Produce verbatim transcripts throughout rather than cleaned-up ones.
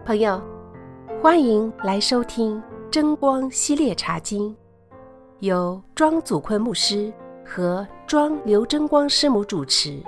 朋友，欢迎来收听真光系列茶经，由庄祖坤牧师和庄刘真光师母主持。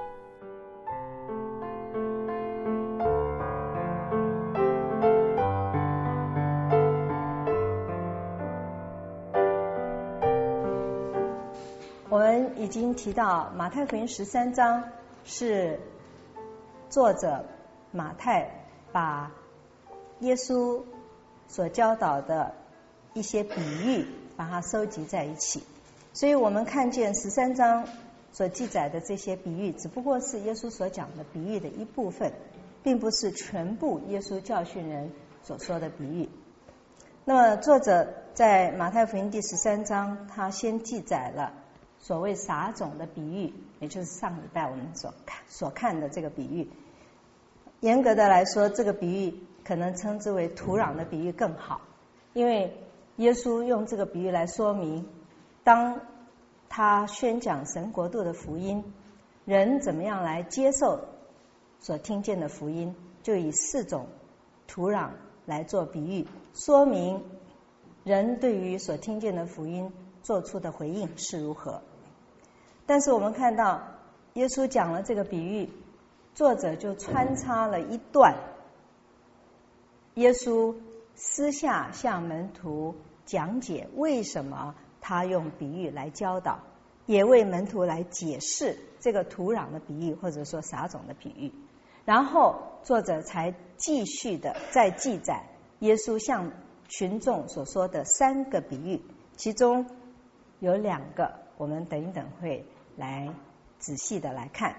我们已经提到马太福音十三章是作者马太把耶稣所教导的一些比喻把它收集在一起，所以我们看见十三章所记载的这些比喻只不过是耶稣所讲的比喻的一部分，并不是全部耶稣教训人所说的比喻。那么作者在马太福音第十三章他先记载了所谓撒种的比喻，也就是上礼拜我们所看所看的这个比喻。严格的来说，这个比喻可能称之为土壤的比喻更好，因为耶稣用这个比喻来说明，当他宣讲神国度的福音，人怎么样来接受所听见的福音，就以四种土壤来做比喻，说明人对于所听见的福音做出的回应是如何。但是我们看到耶稣讲了这个比喻，作者就穿插了一段耶稣私下向门徒讲解为什么他用比喻来教导，也为门徒来解释这个土壤的比喻，或者说撒种的比喻。然后作者才继续的再记载耶稣向群众所说的三个比喻，其中有两个我们等一等会来仔细的来看。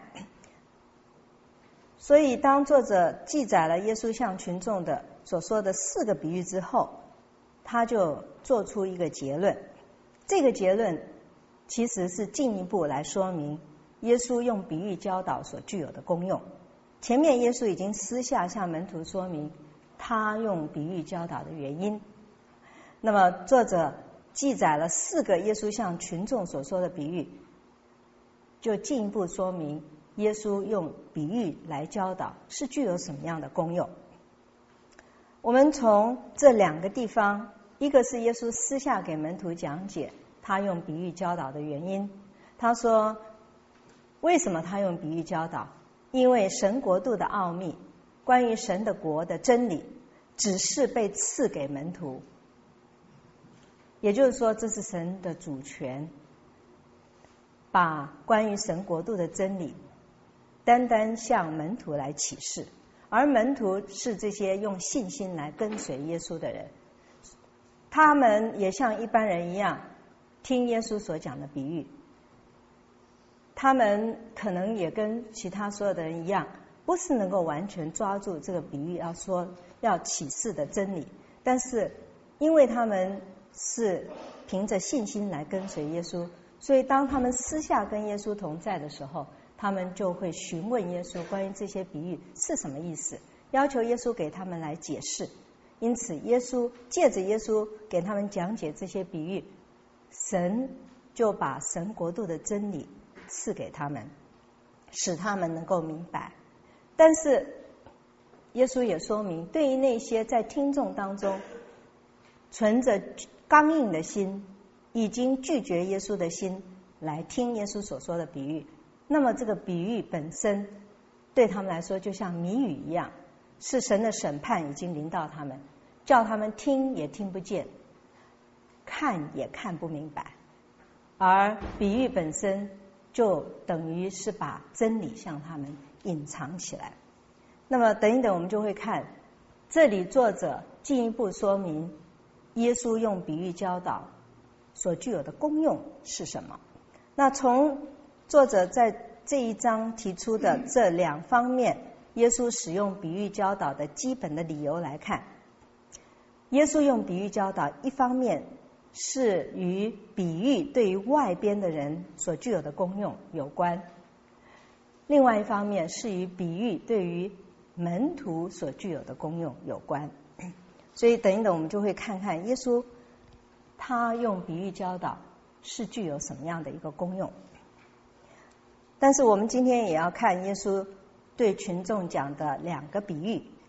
所以当作者记载了耶稣向群众的所说的四个比喻之后，他就做出一个结论。这个结论其实是进一步来说明耶稣用比喻教导所具有的功用。前面耶稣已经私下向门徒说明他用比喻教导的原因，那么作者记载了四个耶稣向群众所说的比喻，就进一步说明耶稣用比喻来教导是具有什么样的功用。我们从这两个地方，一个是耶稣私下给门徒讲解他用比喻教导的原因。他说为什么他用比喻教导？因为神国度的奥秘，关于神的国的真理，只是被赐给门徒，也就是说这是神的主权，把关于神国度的真理单单向门徒来启示，而门徒是这些用信心来跟随耶稣的人，他们也像一般人一样听耶稣所讲的比喻，他们可能也跟其他所有的人一样，不是能够完全抓住这个比喻要说要启示的真理，但是因为他们是凭着信心来跟随耶稣，所以当他们私下跟耶稣同在的时候，他们就会询问耶稣关于这些比喻是什么意思，要求耶稣给他们来解释。因此耶稣借着耶稣给他们讲解这些比喻，神就把神国度的真理赐给他们，使他们能够明白。但是耶稣也说明，对于那些在听众当中存着刚硬的心，已经拒绝耶稣的心来听耶稣所说的比喻，那么这个比喻本身对他们来说就像谜语一样，是神的审判已经临到他们，叫他们听也听不见，看也看不明白，而比喻本身就等于是把真理向他们隐藏起来。那么等一等我们就会看，这里作者进一步说明耶稣用比喻教导所具有的功用是什么。那从作者在这一章提出的这两方面耶稣使用比喻教导的基本的理由来看，耶稣用比喻教导一方面是与比喻对于外边的人所具有的功用有关，另外一方面是与比喻对于门徒所具有的功用有关。所以等一等我们就会看看耶稣他用比喻教导是具有什么样的一个功用。但是我们今天也要看耶稣对群众讲的两个比喻，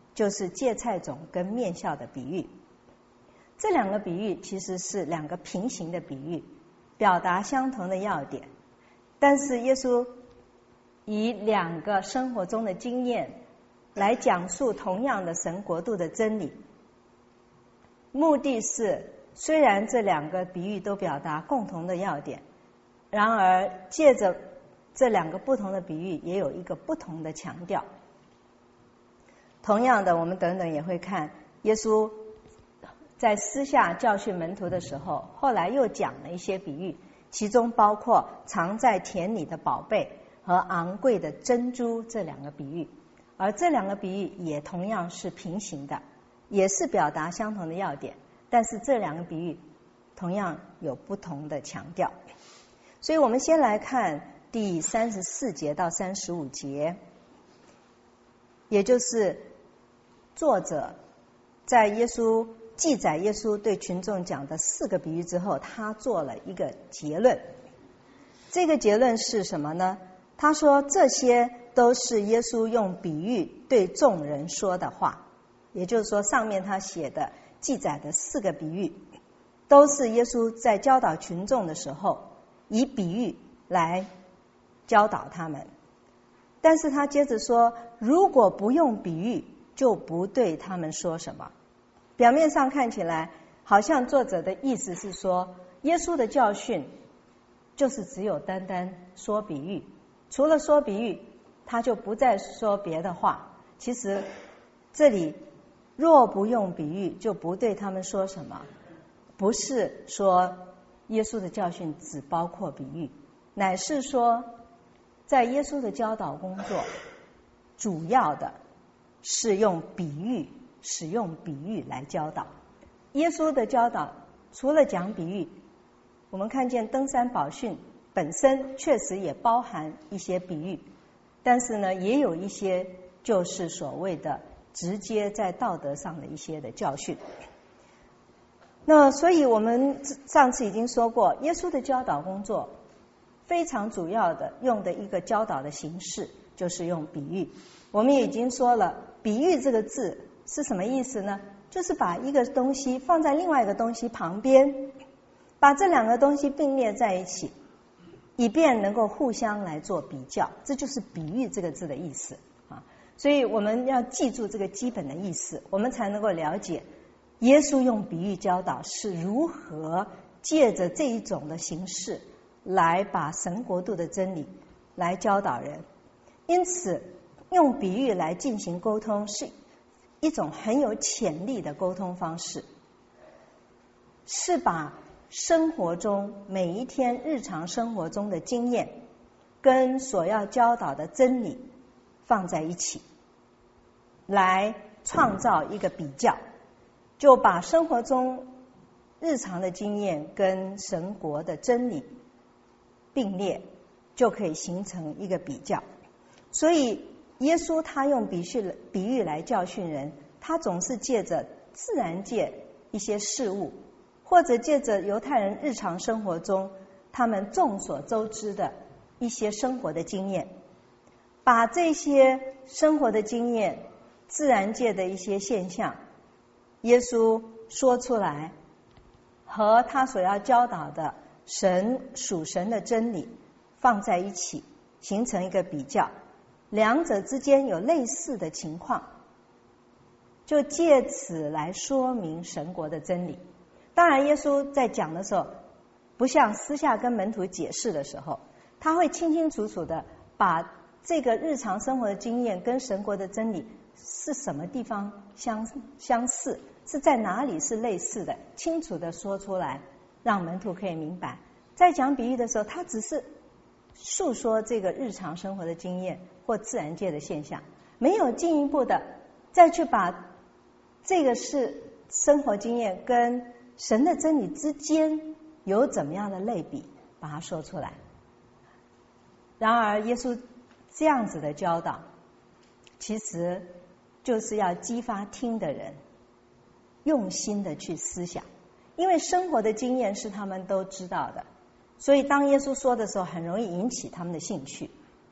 就是芥菜种跟面酵的比喻。这两个比喻其实是两个平行的比喻，表达相同的要点，但是耶稣以两个生活中的经验来讲述同样的神国度的真理，目的是虽然这两个比喻都表达共同的要点，然而借着这两个不同的比喻也有一个不同的强调。同样的，我们等等也会看耶稣在私下教训门徒的时候，后来又讲了一些比喻，其中包括藏在田里的宝贝和昂贵的珍珠这两个比喻，而这两个比喻也同样是平行的，也是表达相同的要点，但是这两个比喻同样有不同的强调。所以我们先来看第三十四节到三十五节，也就是作者在耶稣记载耶稣对群众讲的四个比喻之后，他做了一个结论。这个结论是什么呢？他说这些都是耶稣用比喻对众人说的话，也就是说上面他写的记载的四个比喻都是耶稣在教导群众的时候以比喻来教导他们。但是他接着说，如果不用比喻就不对他们说什么。表面上看起来好像作者的意思是说，耶稣的教训就是只有单单说比喻，除了说比喻他就不再说别的话。其实这里若不用比喻就不对他们说什么，不是说耶稣的教训只包括比喻，乃是说在耶稣的教导工作主要的是用比喻，使用比喻来教导。耶稣的教导除了讲比喻，我们看见登山宝训本身确实也包含一些比喻，但是呢也有一些就是所谓的直接在道德上的一些的教训。那所以我们上次已经说过，耶稣的教导工作非常主要的用的一个教导的形式就是用比喻。我们也已经说了，比喻这个字是什么意思呢？就是把一个东西放在另外一个东西旁边，把这两个东西并列在一起，以便能够互相来做比较，这就是比喻这个字的意思啊。所以我们要记住这个基本的意思，我们才能够了解耶稣用比喻教导是如何借着这一种的形式来把神国度的真理来教导人。因此用比喻来进行沟通是一种很有潜力的沟通方式，是把生活中每一天日常生活中的经验跟所要教导的真理放在一起，来创造一个比较，就把生活中日常的经验跟神国的真理并列，就可以形成一个比较。所以耶稣他用比喻比喻来教训人，他总是借着自然界一些事物，或者借着犹太人日常生活中他们众所周知的一些生活的经验，把这些生活的经验、自然界的一些现象，耶稣说出来，和他所要教导的神属神的真理放在一起，形成一个比较，两者之间有类似的情况，就借此来说明神国的真理。当然耶稣在讲的时候，不像私下跟门徒解释的时候，他会清清楚楚的把这个日常生活的经验跟神国的真理是什么地方相相似，是在哪里是类似的，清楚的说出来，让门徒可以明白。在讲比喻的时候，他只是述说这个日常生活的经验或自然界的现象，没有进一步的再去把这个是生活经验跟神的真理之间有怎么样的类比，把它说出来。然而耶稣这样子的教导，其实就是要激发听的人用心的去思想，因为生活的经验是他们都知道的，所以当耶稣说的时候很容易引起他们的兴趣。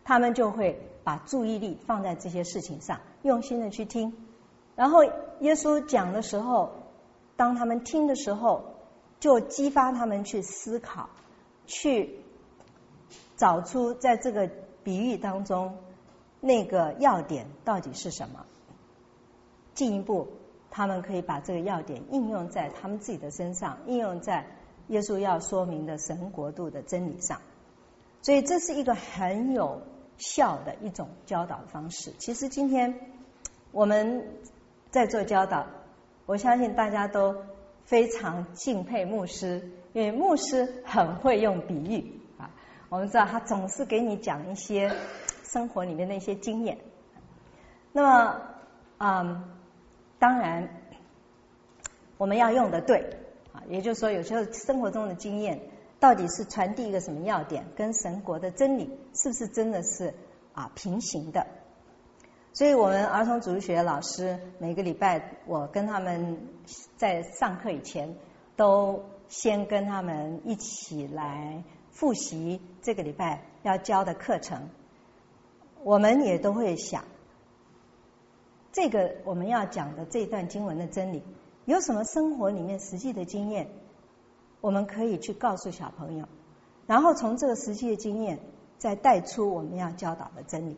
他们就会把注意力放在这些事情上，用心的去听。然后耶稣讲的时候，当他们听的时候，就激发他们去思考，去找出在这个比喻当中那个要点到底是什么。进一步，他们可以把这个要点应用在他们自己的身上，应用在耶稣要说明的神国度的真理上。所以这是一个很有效的一种教导方式。其实今天我们在做教导，我相信大家都非常敬佩牧师，因为牧师很会用比喻啊。我们知道他总是给你讲一些生活里面的一些经验。那么，嗯，当然我们要用的对啊，也就是说，有时候生活中的经验到底是传递一个什么要点，跟神国的真理是不是真的是啊平行的？所以我们儿童主日学老师每个礼拜，我跟他们在上课以前，都先跟他们一起来复习这个礼拜要教的课程。我们也都会想，这个我们要讲的这段经文的真理，有什么生活里面实际的经验，我们可以去告诉小朋友，然后从这个实际的经验再带出我们要教导的真理。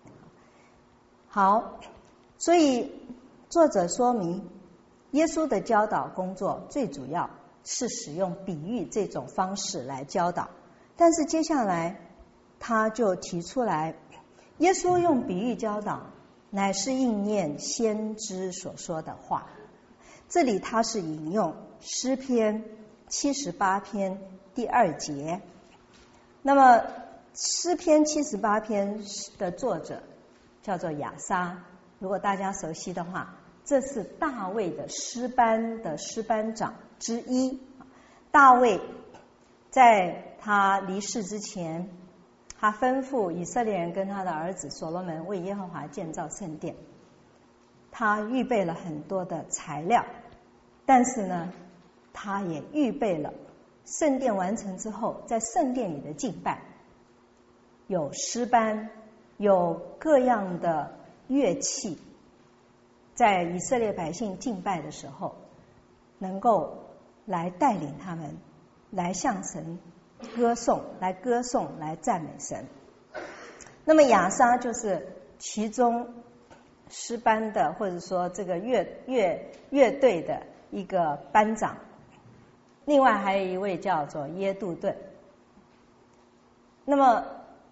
好，所以作者说明，耶稣的教导工作最主要是使用比喻这种方式来教导，但是接下来他就提出来，耶稣用比喻教导，乃是应验先知所说的话。这里他是引用诗篇七十八篇第二节。那么诗篇七十八篇的作者叫做亚莎，如果大家熟悉的话，这是大卫的诗班的诗班长之一。大卫在他离世之前，他吩咐以色列人跟他的儿子所罗门为耶和华建造圣殿，他预备了很多的材料，但是呢，他也预备了圣殿完成之后在圣殿里的敬拜，有诗班，有各样的乐器，在以色列百姓敬拜的时候，能够来带领他们来向神歌颂，来歌颂，来赞美神。那么亚莎就是其中诗班的，或者说这个乐乐乐队的一个班长。另外还有一位叫做耶杜顿。那么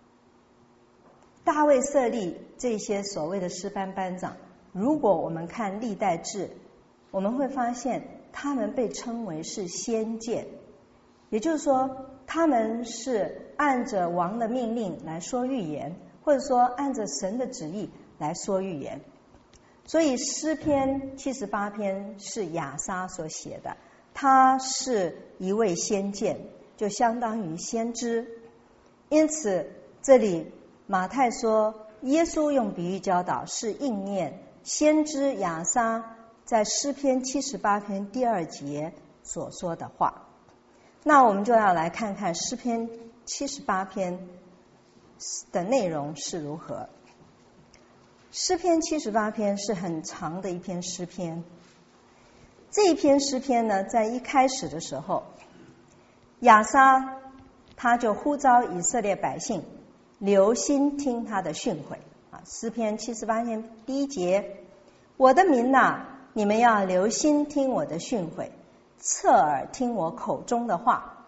大卫设立这些所谓的诗班班长，如果我们看历代志，我们会发现他们被称为是先见，也就是说他们是按着王的命令来说预言，或者说按着神的旨意来说预言。所以诗篇七十八篇是亚莎所写的，他是一位先见，就相当于先知。因此这里马太说耶稣用比喻教导，是应验先知亚莎在诗篇七十八篇第二节所说的话。那我们就要来看看诗篇七十八篇的内容是如何。诗篇七十八篇是很长的一篇诗篇。这一篇诗篇呢，在一开始的时候，亚莎他就呼召以色列百姓留心听他的训诲啊。诗篇七十八篇第一节，我的民哪，你们要留心听我的训诲，侧耳听我口中的话。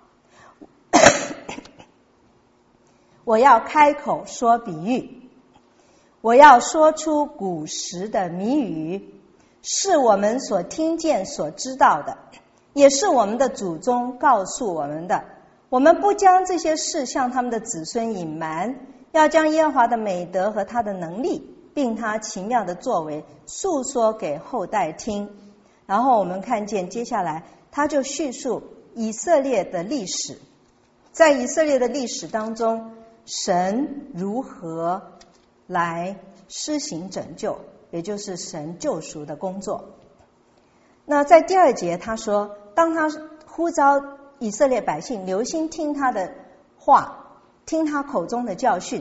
我要开口说比喻，我要说出古时的谜语，是我们所听见所知道的，也是我们的祖宗告诉我们的。我们不将这些事向他们的子孙隐瞒，要将耶和华的美德和他的能力，并他奇妙的作为述说给后代听。然后我们看见接下来他就叙述以色列的历史，在以色列的历史当中，神如何来施行拯救，也就是神救赎的工作。那在第二节他说，当他呼召以色列百姓留心听他的话，听他口中的教训，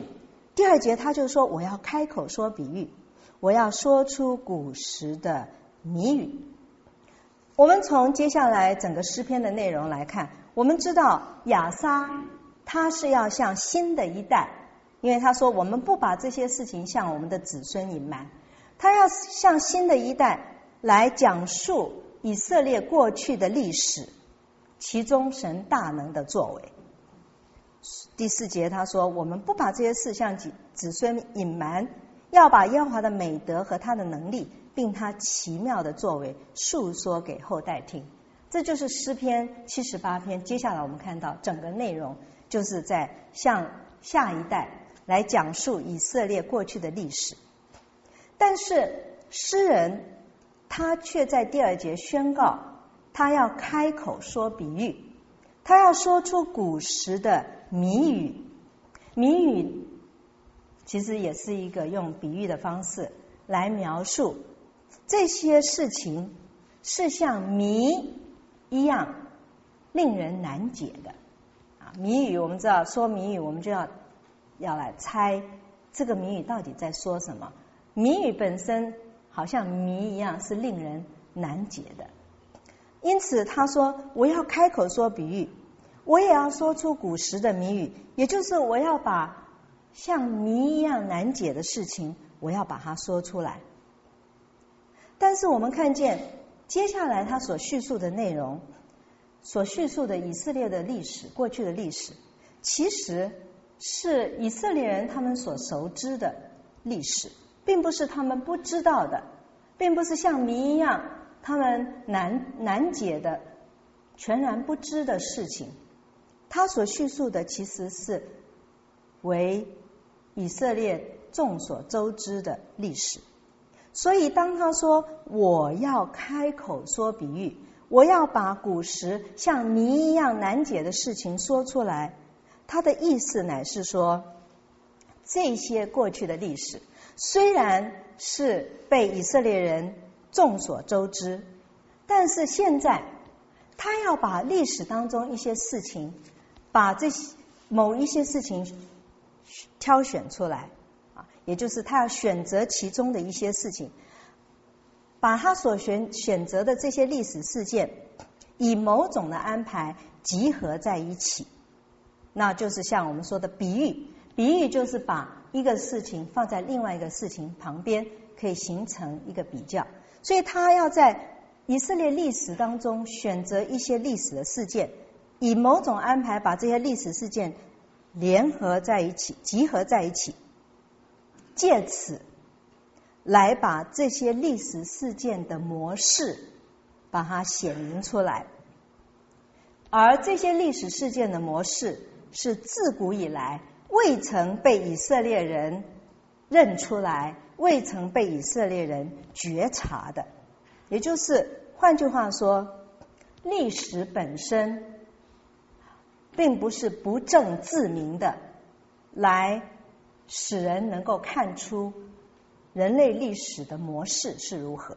第二节他就说，我要开口说比喻，我要说出古时的谜语。我们从接下来整个诗篇的内容来看，我们知道亚撒他是要向新的一代，因为他说我们不把这些事情向我们的子孙隐瞒，他要向新的一代来讲述以色列过去的历史，其中神大能的作为。第四节他说，我们不把这些事向子孙隐瞒，要把耶和华的美德和他的能力并他奇妙的作为述说给后代听。这就是诗篇七十八篇，接下来我们看到整个内容就是在向下一代来讲述以色列过去的历史。但是诗人他却在第二节宣告，他要开口说比喻，他要说出古时的谜语。谜语其实也是一个用比喻的方式来描述这些事情是像谜一样令人难解的啊。谜语我们知道，说谜语我们就要要来猜这个谜语到底在说什么。谜语本身好像谜一样是令人难解的，因此他说我要开口说比喻，我也要说出古时的谜语，也就是我要把像谜一样难解的事情我要把它说出来。但是我们看见接下来他所叙述的内容，所叙述的以色列的历史，过去的历史，其实是以色列人他们所熟知的历史，并不是他们不知道的，并不是像谜一样他们难难解的全然不知的事情。他所叙述的其实是为以色列众所周知的历史。所以当他说我要开口说比喻，我要把古时像谜一样难解的事情说出来，他的意思乃是说，这些过去的历史虽然是被以色列人众所周知，但是现在他要把历史当中一些事情，把这些某一些事情挑选出来啊，也就是他要选择其中的一些事情，把他所选选择的这些历史事件以某种的安排集合在一起，那就是像我们说的比喻。比喻就是把一个事情放在另外一个事情旁边，可以形成一个比较。所以他要在以色列历史当中选择一些历史的事件，以某种安排把这些历史事件联合在一起，集合在一起，借此来把这些历史事件的模式把它显明出来。而这些历史事件的模式是自古以来未曾被以色列人认出来，未曾被以色列人觉察的。也就是换句话说，历史本身并不是不证自明的来使人能够看出人类历史的模式是如何。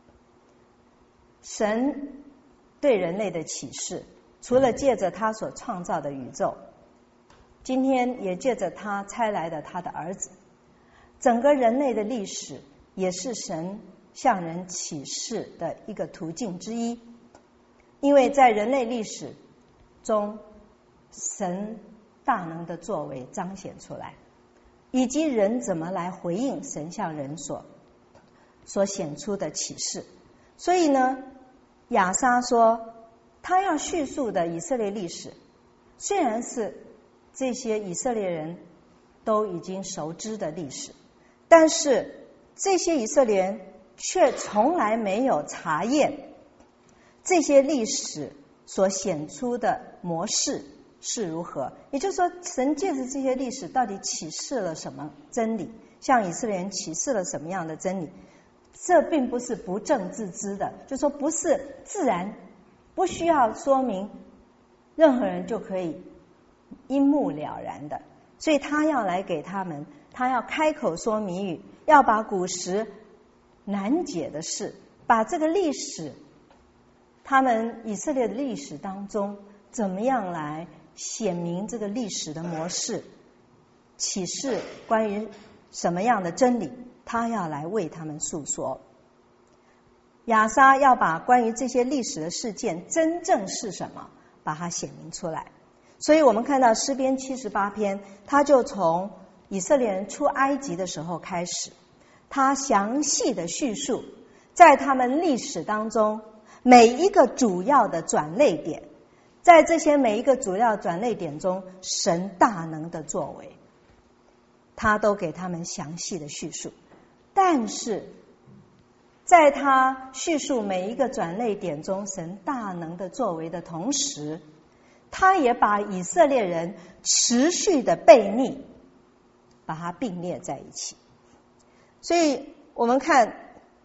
神对人类的启示，除了借着他所创造的宇宙，今天也借着他差来的他的儿子，整个人类的历史也是神向人启示的一个途径之一。因为在人类历史中，神大能的作为彰显出来，以及人怎么来回应神向人所所显出的启示。所以呢，亚撒说他要叙述的以色列历史，虽然是这些以色列人都已经熟知的历史，但是这些以色列人却从来没有查验这些历史所显出的模式是如何。也就是说，神借着这些历史到底启示了什么真理，向以色列人启示了什么样的真理，这并不是不证自知的，就是说不是自然，不需要说明，任何人就可以一目了然的。所以他要来给他们，他要开口说谜语，要把古时难解的事，把这个历史，他们以色列的历史当中怎么样来显明这个历史的模式， 启示关于什么样的真理，他要来为他们诉说。亚莎要把关于这些历史的事件真正是什么，把它显明出来。所以我们看到诗篇七十八篇，他就从以色列人出埃及的时候开始，他详细的叙述在他们历史当中每一个主要的转捩点，在这些每一个主要转捩点中，神大能的作为，他都给他们详细的叙述。但是在他叙述每一个转捩点中神大能的作为的同时，他也把以色列人持续的悖逆把它并列在一起。所以我们看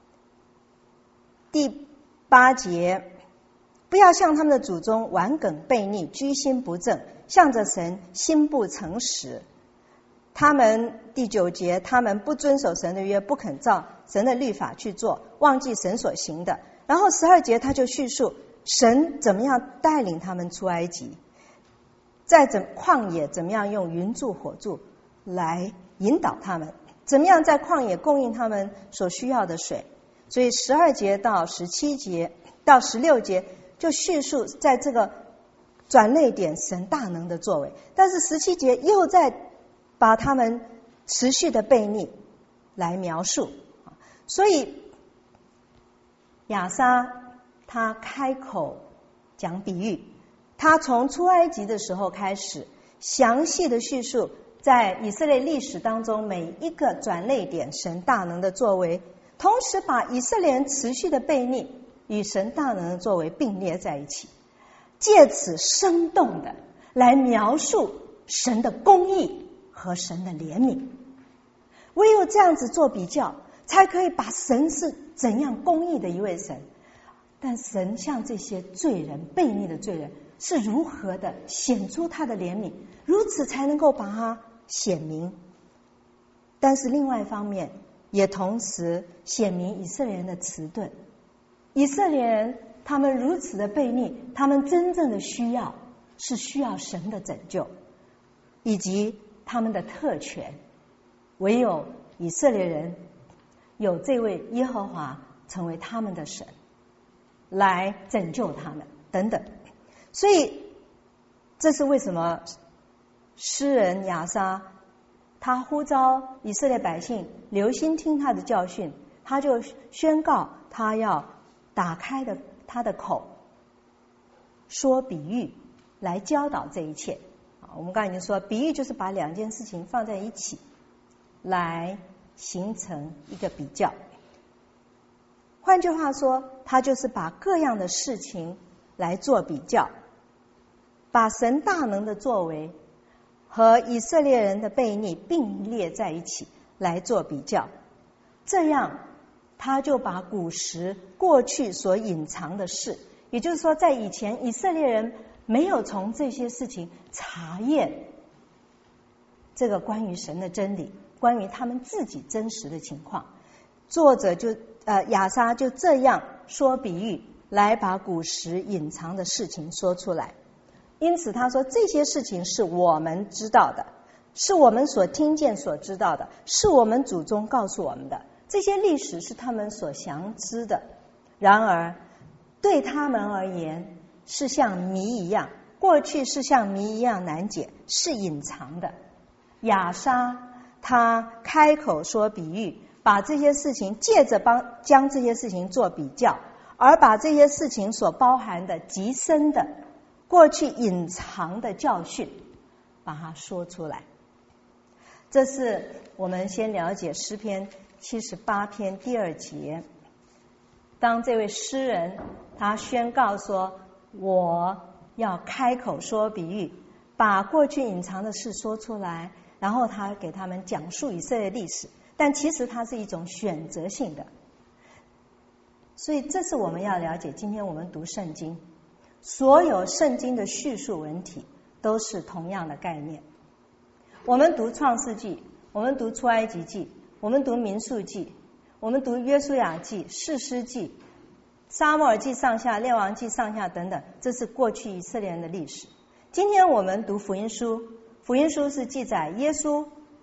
第八节，不要像他们的祖宗顽梗悖逆，居心不正，向着神心不诚实。他们第九节，他们不遵守神的约，不肯照神的律法去做，忘记神所行的。然后十二节他就叙述神怎么样带领他们出埃及，在怎旷野怎么样用云柱火柱来引导他们，怎么样在旷野供应他们所需要的水。所以十二节到十七节到十六节就叙述在这个转捩点神大能的作为，但是十七节又在把他们持续的悖逆来描述。所以亚莎他开口讲比喻，他从出埃及的时候开始详细的叙述在以色列历史当中每一个转捩点神大能的作为，同时把以色列人持续的悖逆与神大能的作为并列在一起，借此生动的来描述神的公义和神的怜悯。唯有这样子做比较，才可以把神是怎样公义的一位神，但神向这些罪人悖逆的罪人是如何的显出他的怜悯，如此才能够把它显明。但是另外一方面也同时显明以色列人的迟钝，以色列人他们如此的悖逆，他们真正的需要是需要神的拯救，以及他们的特权，唯有以色列人有这位耶和华成为他们的神来拯救他们等等。所以这是为什么诗人亚莎他呼召以色列百姓留心听他的教训，他就宣告他要打开的他的口说比喻来教导这一切。我们刚才已经说，比喻就是把两件事情放在一起来形成一个比较。换句话说，他就是把各样的事情来做比较，把神大能的作为和以色列人的悖逆并列在一起来做比较。这样他就把古时过去所隐藏的事，也就是说在以前以色列人没有从这些事情查验这个关于神的真理，关于他们自己真实的情况，作者就呃亚莎就这样说比喻来把古时隐藏的事情说出来。因此他说这些事情是我们知道的，是我们所听见所知道的，是我们祖宗告诉我们的，这些历史是他们所详知的，然而对他们而言是像谜一样，过去是像谜一样难解，是隐藏的。亚莎他开口说比喻，把这些事情借着帮将这些事情做比较，而把这些事情所包含的极深的过去隐藏的教训把它说出来。这是我们先了解诗篇七十八篇第二节，当这位诗人他宣告说我要开口说比喻，把过去隐藏的事说出来，然后他给他们讲述以色列历史，但其实它是一种选择性的。所以这是我们要了解，今天我们读圣经，所有圣经的叙述文体都是同样的概念。我们读创世纪，我们读出埃及记，我们读民数记，我们读约书亚记、士师记、撒母耳记上下、列王记上下等等，这是过去以色列人的历史。今天我们读福音书，福音书是记载耶稣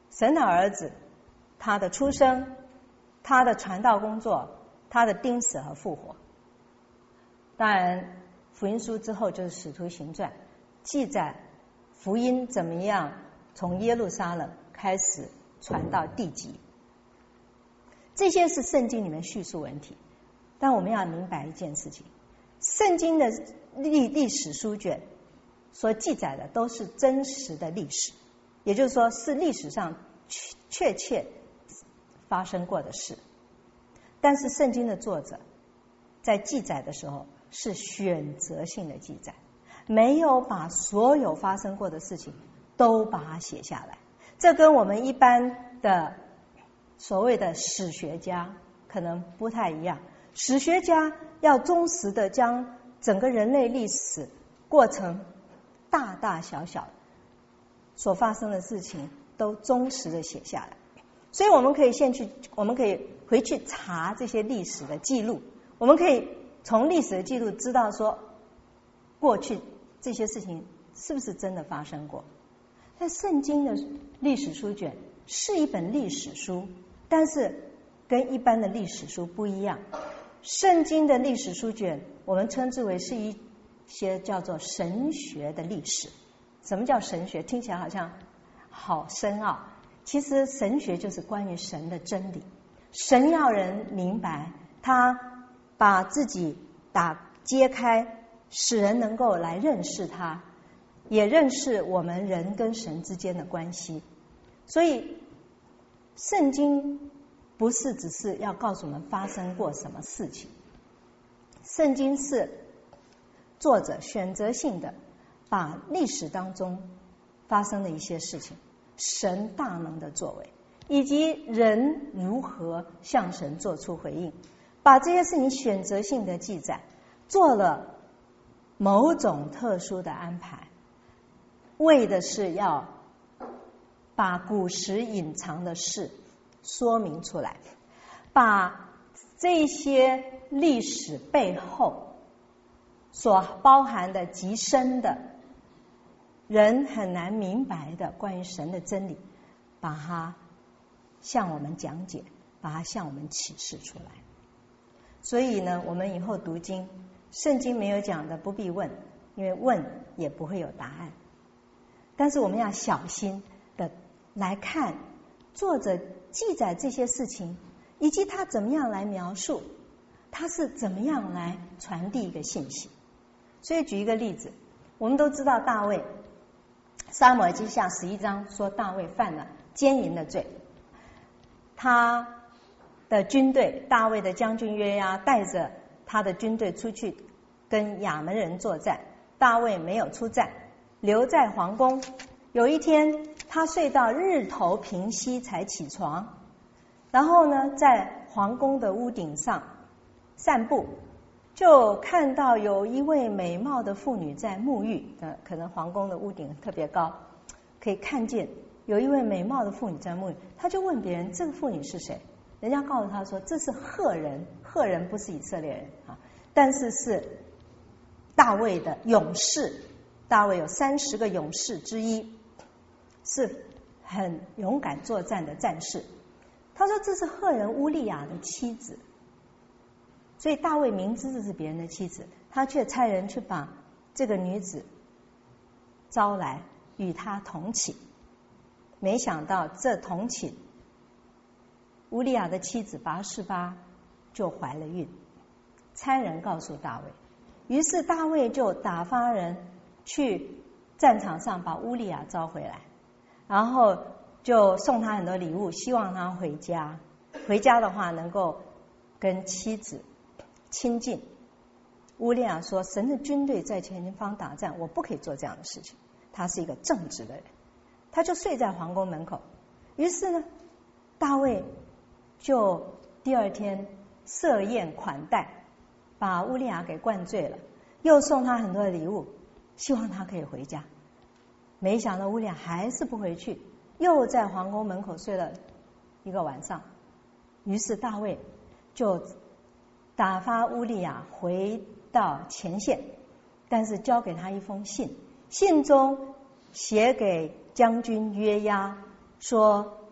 神的儿子，他的出生，他的传道工作，他的钉死和复活。当然福音书之后就是使徒行传，记载福音怎么样从耶路撒冷开始传到地极。这些是圣经里面叙述文体，但我们要明白一件事情，圣经的历历史书卷所记载的都是真实的历史，也就是说是历史上确切发生过的事。但是圣经的作者在记载的时候是选择性的记载，没有把所有发生过的事情都把它写下来。这跟我们一般的所谓的史学家可能不太一样。史学家要忠实的将整个人类历史过程大大小小所发生的事情都忠实的写下来。所以我们可以先去，我们可以回去查这些历史的记录，我们可以从历史的记录知道说过去这些事情是不是真的发生过。但圣经的历史书卷是一本历史书，但是跟一般的历史书不一样。圣经的历史书卷我们称之为是一些叫做神学的历史。什么叫神学？听起来好像好深奥，其实神学就是关于神的真理。神要人明白，他把自己打揭开，使人能够来认识他，也认识我们人跟神之间的关系。所以圣经不是只是要告诉我们发生过什么事情，圣经是作者选择性的把历史当中发生的一些事情，神大能的作为，以及人如何向神做出回应，把这些事情选择性的记载，做了某种特殊的安排，为的是要把古时隐藏的事说明出来，把这些历史背后所包含的极深的人很难明白的关于神的真理，把它向我们讲解，把它向我们启示出来。所以呢，我们以后读经，圣经没有讲的不必问，因为问也不会有答案。但是我们要小心的来看作者记载这些事情，以及他怎么样来描述，他是怎么样来传递一个信息。所以举一个例子，我们都知道大卫，撒母耳记下十一章说大卫犯了奸淫的罪，他的军队，大卫的将军约押带着他的军队出去跟亚扪人作战，大卫没有出战，留在皇宫。有一天他睡到日头平息才起床，然后呢在皇宫的屋顶上散步，就看到有一位美貌的妇女在沐浴，呃，可能皇宫的屋顶特别高，可以看见有一位美貌的妇女在沐浴。他就问别人这个妇女是谁，人家告诉他说这是赫人，赫人不是以色列人啊，但是是大卫的勇士，大卫有三十个勇士之一，是很勇敢作战的战士。他说这是赫人乌利亚的妻子，所以大卫明知这是别人的妻子，他却差人去把这个女子招来与他同寝。没想到这同寝，乌利亚的妻子拔示巴就怀了孕，差人告诉大卫，于是大卫就打发人去战场上把乌利亚招回来，然后就送他很多礼物，希望他回家，回家的话能够跟妻子亲近。乌利亚说神的军队在前方打战，我不可以做这样的事情，他是一个正直的人，他就睡在皇宫门口。于是呢大卫就第二天设宴款待，把乌利亚给灌醉了，又送他很多的礼物，希望他可以回家。没想到乌利亚还是不回去，又在皇宫门口睡了一个晚上。于是大卫就打发乌利亚回到前线，但是交给他一封信，信中写给将军约押说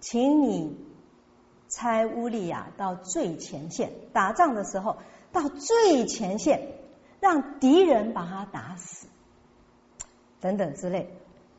请你差乌利亚到最前线，打仗的时候到最前线，让敌人把他打死，等等之类。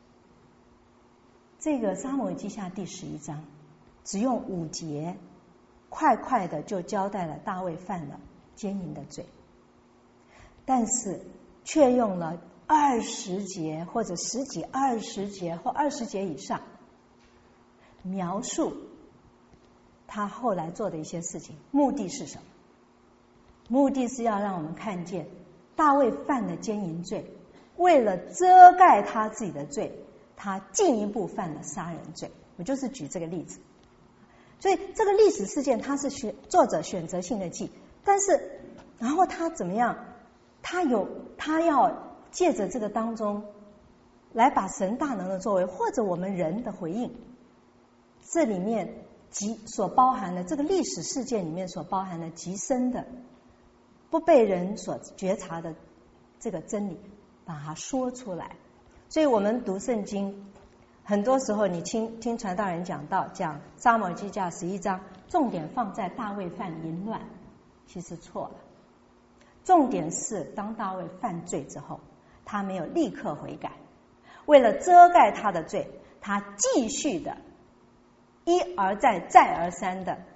这个撒母耳记下第十一章只用五节，快快的就交代了大卫犯了奸淫的罪，但是却用了二十节或者十几、二十节或二十节以上，描述他后来做的一些事情。目的是什么？目的是要让我们看见大卫犯了奸淫罪，为了遮盖他自己的罪，他进一步犯了杀人罪。我就是举这个例子。所以这个历史事件它是选作者选择性的记，但是然后他怎么样？他有他要借着这个当中来把神大能的作为，或者我们人的回应，这里面极所包含的这个历史事件里面所包含的极深的不被人所觉察的这个真理，把它说出来。所以我们读圣经，很多时候你听听传道人讲到讲撒母耳记下十一章，重点放在大卫犯淫乱，其实错了。重点是当大卫犯罪之后，他没有立刻悔改，为了遮盖他的罪，他继续的一而再再而三的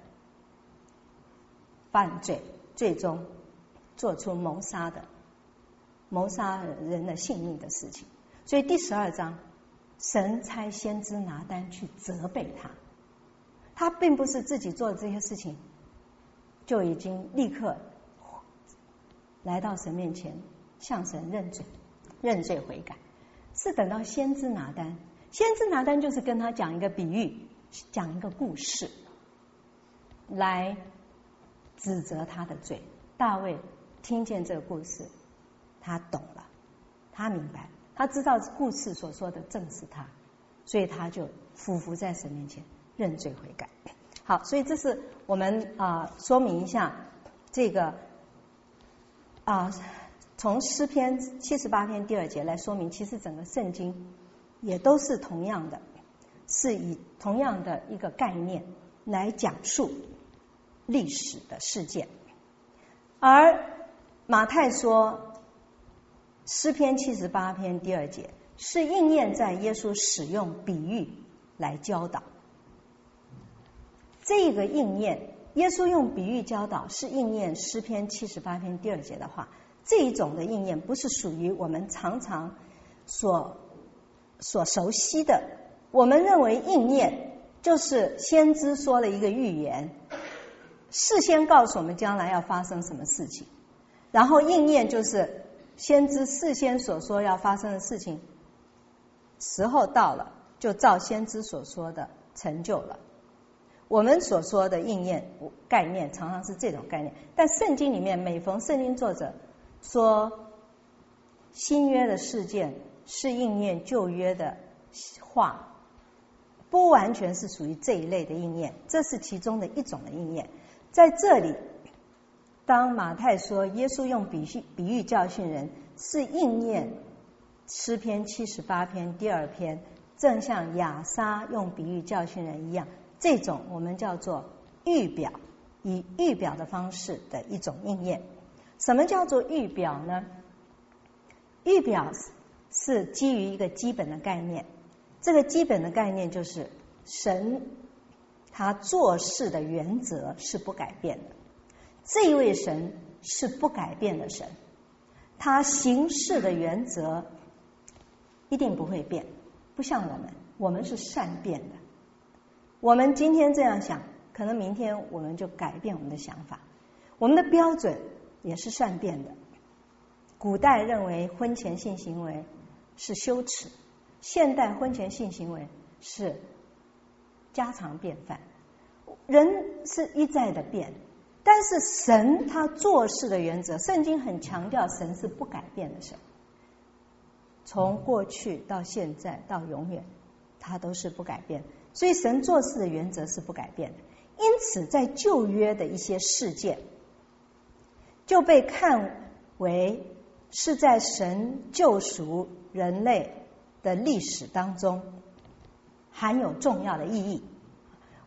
犯罪，最终做出谋杀的谋杀人的性命的事情。所以第十二章神差先知拿单去责备他，他并不是自己做的这些事情就已经立刻来到神面前向神认罪认罪悔改，是等到先知拿单。先知拿单就是跟他讲一个比喻，讲一个故事来指责他的罪。大卫听见这个故事，他懂了，他明白，他知道故事所说的正是他，所以他就俯伏在神面前认罪悔改。好，所以这是我们啊、呃、说明一下这个啊、呃、从诗篇七十八篇第二节来说明，其实整个圣经也都是同样的，是以同样的一个概念来讲述历史的事件。而马太说诗篇七十八篇第二节是应验在耶稣使用比喻来教导。这个应验，耶稣用比喻教导是应验诗篇七十八篇第二节的话，这一种的应验不是属于我们常常所所熟悉的。我们认为应验就是先知说了一个预言，事先告诉我们将来要发生什么事情，然后应验就是先知事先所说要发生的事情，时候到了就照先知所说的成就了。我们所说的应验概念常常是这种概念，但圣经里面每逢圣经作者说新约的事件是应验旧约的话，不完全是属于这一类的应验，这是其中的一种的应验。在这里，当马太说耶稣用比喻比喻教训人，是应验诗篇七十八篇第二篇，正像亚撒用比喻教训人一样，这种我们叫做预表，以预表的方式的一种应验。什么叫做预表呢？预表是基于一个基本的概念，这个基本的概念就是神他做事的原则是不改变的，这一位神是不改变的神，他行事的原则一定不会变，不像我们，我们是善变的。我们今天这样想，可能明天我们就改变我们的想法。我们的标准也是善变的。古代认为婚前性行为是羞耻，现代婚前性行为是家常便饭。人是一再的变，但是神他做事的原则，圣经很强调神是不改变的神，从过去到现在到永远他都是不改变，所以神做事的原则是不改变的。因此在旧约的一些事件就被看为是在神救赎人类的历史当中含有重要的意义。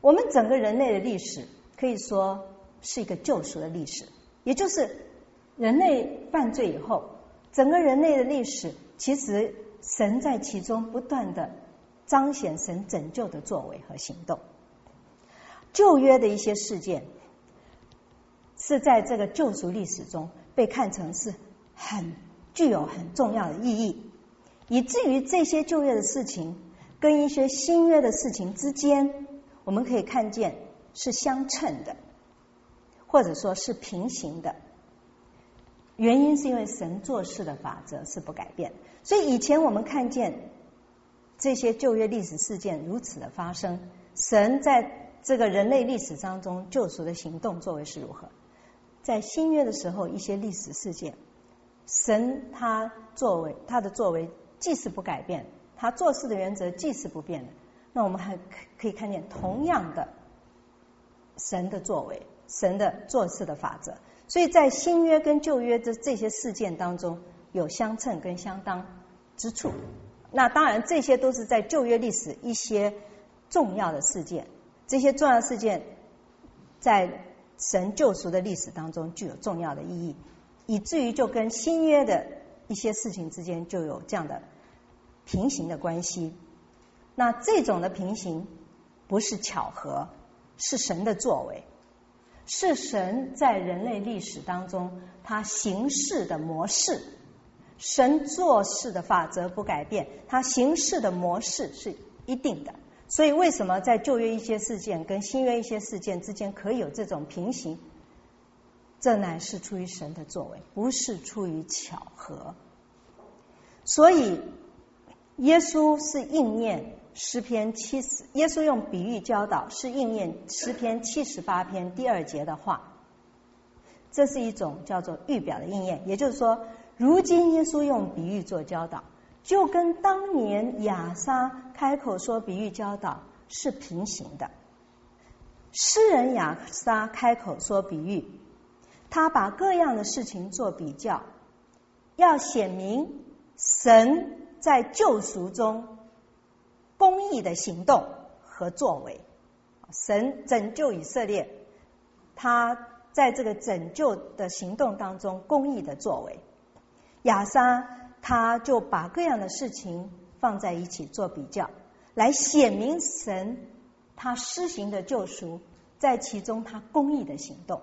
我们整个人类的历史可以说是一个救赎的历史，也就是人类犯罪以后，整个人类的历史其实神在其中不断的彰显神拯救的作为和行动。旧约的一些事件是在这个救赎历史中被看成是很具有很重要的意义，以至于这些旧约的事情跟一些新约的事情之间，我们可以看见是相称的，或者说是平行的。原因是因为神做事的法则是不改变，所以以前我们看见这些旧约历史事件如此的发生，神在这个人类历史当中救赎的行动作为是如何，在新约的时候一些历史事件，神他作为他的作为既是不改变，他做事的原则既是不变的，那我们还可以看见同样的神的作为，神的做事的法则。所以在新约跟旧约的这些事件当中有相称跟相当之处。那当然这些都是在旧约历史一些重要的事件，这些重要事件在神救赎的历史当中具有重要的意义，以至于就跟新约的一些事情之间就有这样的平行的关系。那这种的平行不是巧合，是神的作为，是神在人类历史当中他行事的模式。神做事的法则不改变，他行事的模式是一定的。所以为什么在旧约一些事件跟新约一些事件之间可以有这种平行，这乃是出于神的作为，不是出于巧合。所以耶稣是应验诗篇七十，耶稣用比喻教导是应验诗篇七十八篇第二节的话，这是一种叫做预表的应验。也就是说，如今耶稣用比喻做教导，就跟当年亚撒开口说比喻教导是平行的。诗人亚撒开口说比喻，他把各样的事情做比较，要显明神在救赎中公义的行动和作为。神拯救以色列，他在这个拯救的行动当中公义的作为。亚撒他就把各样的事情放在一起做比较，来显明神他施行的救赎在其中他公义的行动。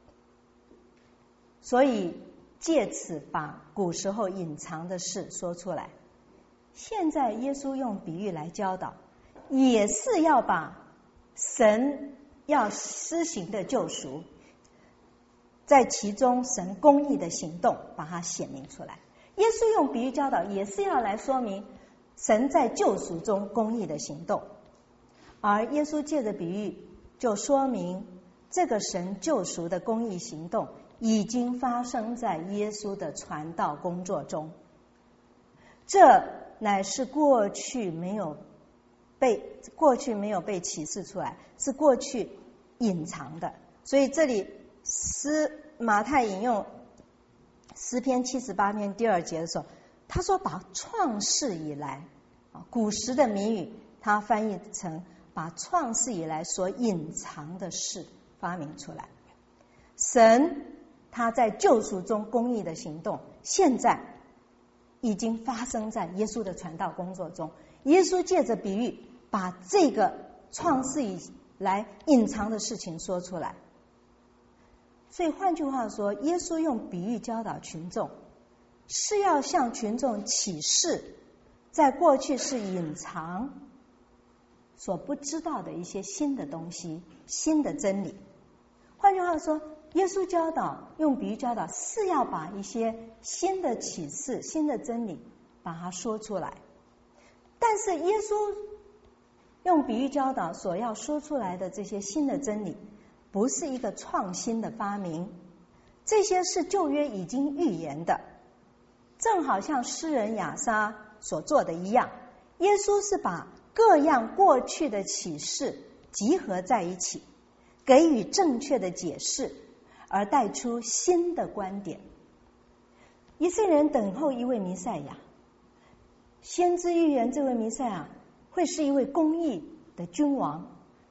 所以借此把古时候隐藏的事说出来。现在耶稣用比喻来教导，也是要把神要施行的救赎在其中神公义的行动把它显明出来。耶稣用比喻教导也是要来说明神在救赎中公义的行动，而耶稣借着比喻就说明这个神救赎的公义行动已经发生在耶稣的传道工作中，这乃是过去没有被过去没有被启示出来，是过去隐藏的。所以这里诗马太引用诗篇七十八篇第二节的时候，他说把创世以来，古时的谜语他翻译成把创世以来所隐藏的事发明出来。神他在救赎中公义的行动现在已经发生在耶稣的传道工作中。耶稣借着比喻把这个创世以来隐藏的事情说出来。所以换句话说，耶稣用比喻教导群众，是要向群众启示在过去是隐藏所不知道的一些新的东西，新的真理。换句话说，耶稣教导用比喻教导是要把一些新的启示、新的真理把它说出来。但是耶稣用比喻教导所要说出来的这些新的真理不是一个创新的发明，这些是旧约已经预言的，正好像诗人亚撒所做的一样。耶稣是把各样过去的启示集合在一起，给予正确的解释，而带出新的观点。以色列人等候一位弥赛亚，先知预言这位弥赛亚会是一位公义的君王，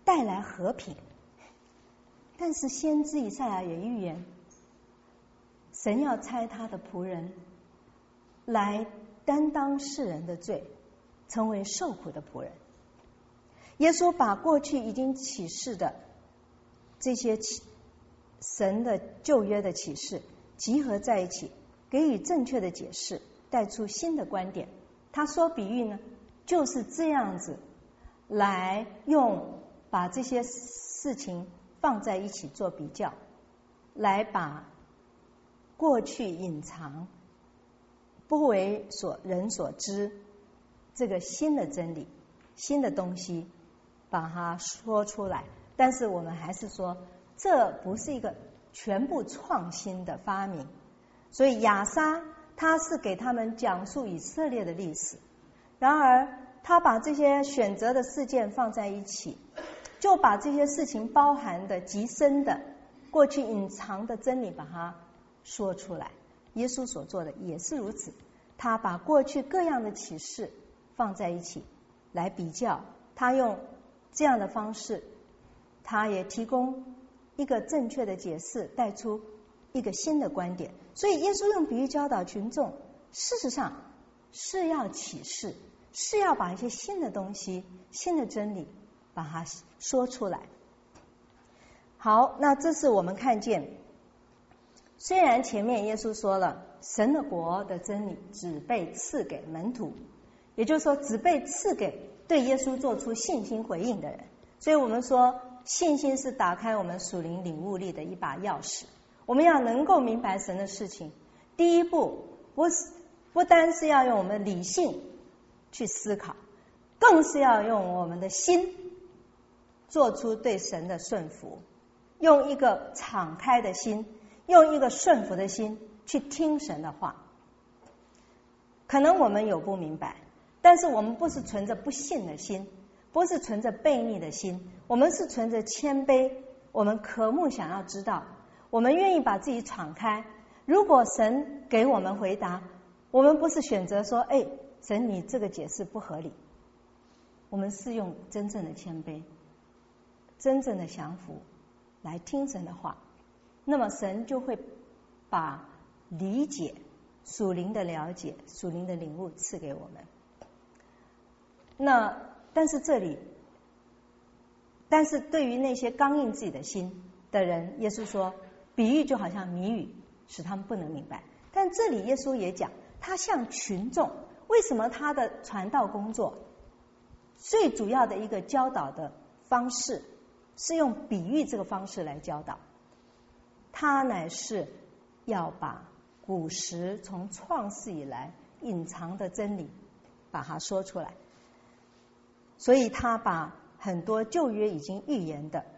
带来和平。但是先知以赛亚也预言，神要差他的仆人来担当世人的罪，成为受苦的仆人。耶稣把过去已经启示的这些神的旧约的启示集合在一起，给予正确的解释，带出新的观点。他说比喻呢，就是这样子来用把这些事情放在一起做比较，来把过去隐藏不为所人所知这个新的真理、新的东西把它说出来。但是我们还是说，这不是一个全部创新的发明。所以亚莎他是给他们讲述以色列的历史，然而他把这些选择的事件放在一起，就把这些事情包含的极深的过去隐藏的真理把它说出来。耶稣所做的也是如此，他把过去各样的启示放在一起来比较，他用这样的方式，他也提供一个正确的解释，带出一个新的观点。所以耶稣用比喻教导群众，事实上是要启示，是要把一些新的东西、新的真理把它说出来。好，那这是我们看见，虽然前面耶稣说了神的国的真理只被赐给门徒，也就是说只被赐给对耶稣做出信心回应的人。所以我们说信心是打开我们属灵领悟力的一把钥匙。我们要能够明白神的事情，第一步不是不单是要用我们理性去思考，更是要用我们的心做出对神的顺服，用一个敞开的心，用一个顺服的心去听神的话。可能我们有不明白，但是我们不是存着不信的心，不是存着悖逆的心，我们是存着谦卑，我们渴慕想要知道，我们愿意把自己敞开。如果神给我们回答，我们不是选择说，哎，神你这个解释不合理，我们是用真正的谦卑、真正的降服来听神的话，那么神就会把理解、属灵的了解、属灵的领悟赐给我们。那但是这里，但是对于那些刚硬自己的心的人，耶稣说比喻就好像谜语，使他们不能明白。但这里耶稣也讲，他向群众，为什么他的传道工作最主要的一个教导的方式是用比喻这个方式来教导？他乃是要把古时从创世以来隐藏的真理把它说出来。所以他把很多旧约已经预言的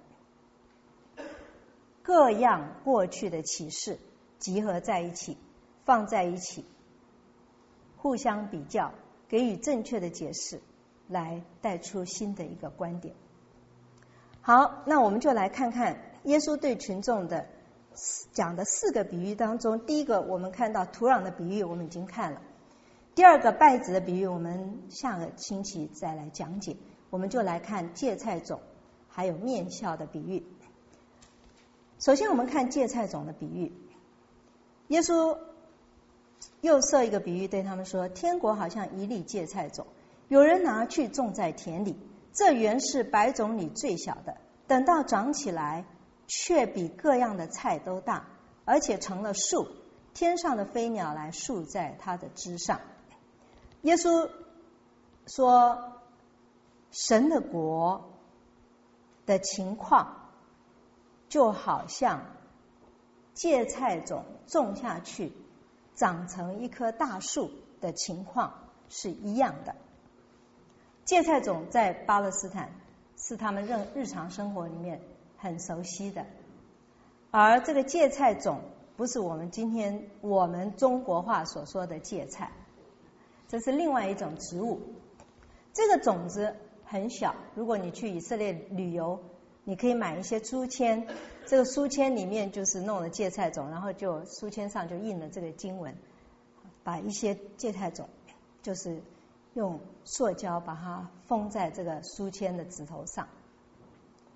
各样过去的启示集合在一起，放在一起，互相比较，给予正确的解释，来带出新的一个观点。好，那我们就来看看耶稣对群众的讲的四个比喻当中，第一个我们看到土壤的比喻，我们已经看了。第二个稗子的比喻，我们下个星期再来讲解。我们就来看芥菜种还有面酵的比喻。首先我们看芥菜种的比喻，耶稣又设一个比喻对他们说，天国好像一粒芥菜种，有人拿去种在田里，这原是百种里最小的，等到长起来却比各样的菜都大，而且成了树，天上的飞鸟来宿在它的枝上。耶稣说神的国的情况就好像芥菜种种下去长成一棵大树的情况是一样的。芥菜种在巴勒斯坦是他们日日常生活里面很熟悉的，而这个芥菜种不是我们今天我们中国话所说的芥菜，这是另外一种植物。这个种子很小，如果你去以色列旅游，你可以买一些书签，这个书签里面就是弄了芥菜种，然后就书签上就印了这个经文，把一些芥菜种就是用塑胶把它封在这个书签的指头上。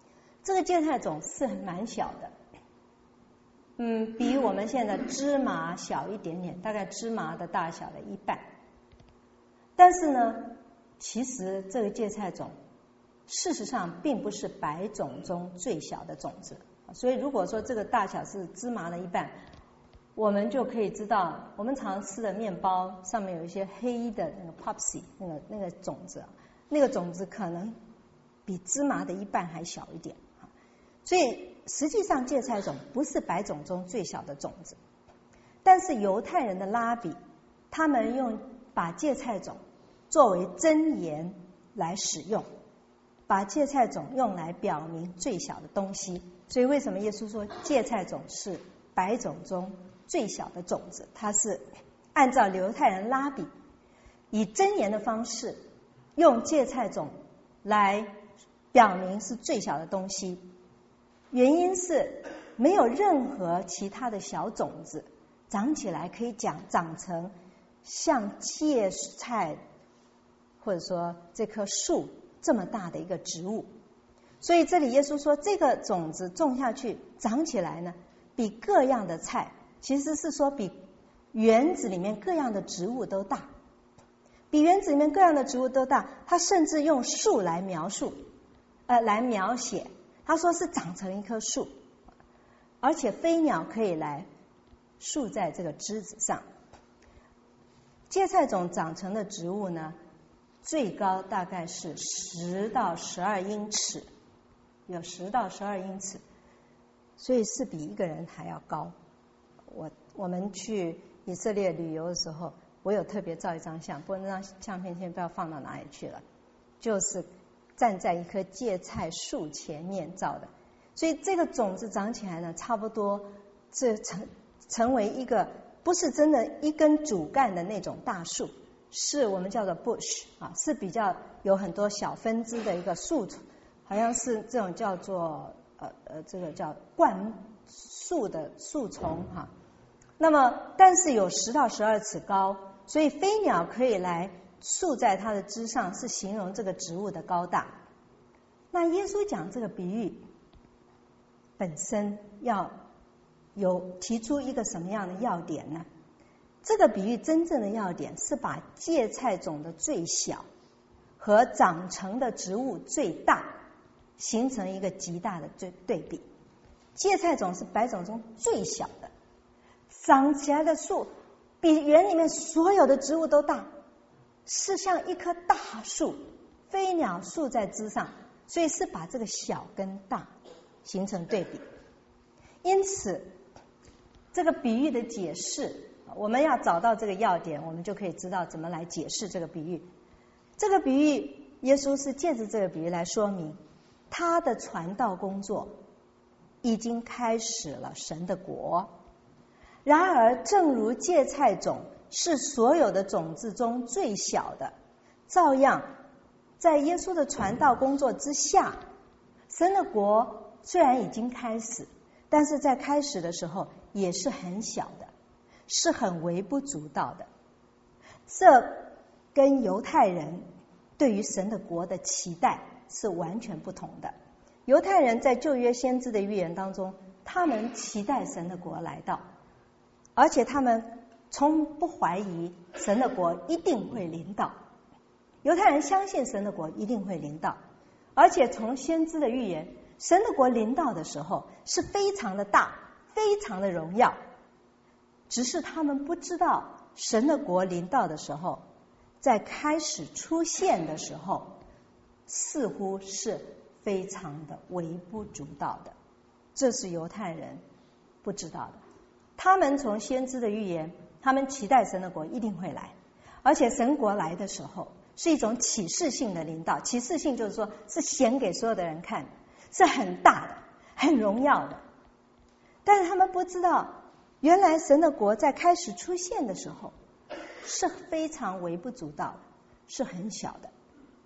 这个芥菜种是蛮小的，嗯，比我们现在芝麻小一点点，大概芝麻的大小的一半。但是呢，其实这个芥菜种事实上并不是百种中最小的种子，所以如果说这个大小是芝麻的一半，我们就可以知道，我们常吃的面包上面有一些黑的那个 popsy 那个那个种子，那个种子可能比芝麻的一半还小一点。所以实际上芥菜种不是百种中最小的种子，但是犹太人的拉比他们用把芥菜种作为箴言来使用，把芥菜种用来表明最小的东西。所以为什么耶稣说芥菜种是百种中最小的种子？它是按照犹太人拉比以箴言的方式用芥菜种来表明是最小的东西。原因是没有任何其他的小种子长起来可以讲长成像芥菜或者说这棵树这么大的一个植物。所以这里耶稣说这个种子种下去长起来呢，比各样的菜，其实是说比园子里面各样的植物都大，比园子里面各样的植物都大。他甚至用树来描述呃，来描写，他说是长成一棵树，而且飞鸟可以来树在这个枝子上。芥菜种长成的植物呢，最高大概是十到十二英尺，有十到十二英尺，所以是比一个人还要高。我我们去以色列旅游的时候，我有特别照一张相，不过那张相片现在不知道放到哪里去了，就是站在一棵芥菜树前面照的。所以这个种子长起来呢，差不多这成成为一个不是真的一根主干的那种大树，是我们叫做 bush 啊，是比较有很多小分支的一个树，好像是这种叫做呃呃这个叫灌树的树丛哈、啊。那么但是有十到十二尺高，所以飞鸟可以来树在它的枝上，是形容这个植物的高大。那耶稣讲这个比喻本身要有提出一个什么样的要点呢？这个比喻真正的要点是把芥菜种的最小和长成的植物最大形成一个极大的对对比。芥菜种是百种中最小的，长起来的树比园里面所有的植物都大，是像一棵大树，飞鸟树在枝上，所以是把这个小跟大形成对比。因此这个比喻的解释，我们要找到这个要点，我们就可以知道怎么来解释这个比喻。这个比喻耶稣是借着这个比喻来说明他的传道工作已经开始了神的国。然而正如芥菜种是所有的种子中最小的，照样在耶稣的传道工作之下，神的国虽然已经开始，但是在开始的时候也是很小的，是很微不足道的。这跟犹太人对于神的国的期待是完全不同的。犹太人在旧约先知的预言当中，他们期待神的国来到，而且他们从不怀疑神的国一定会临到。犹太人相信神的国一定会临到，而且从先知的预言，神的国临到的时候是非常的大，非常的荣耀。只是他们不知道神的国临到的时候，在开始出现的时候，似乎是非常的微不足道的。这是犹太人不知道的。他们从先知的预言，他们期待神的国一定会来，而且神国来的时候是一种启示性的临到。启示性就是说是显给所有的人看的，是很大的，很荣耀的。但是他们不知道，原来神的国在开始出现的时候是非常微不足道的，是很小的。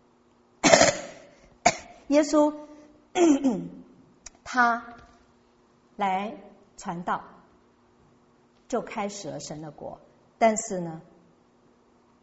耶稣他来传道，就开始了神的国。但是呢，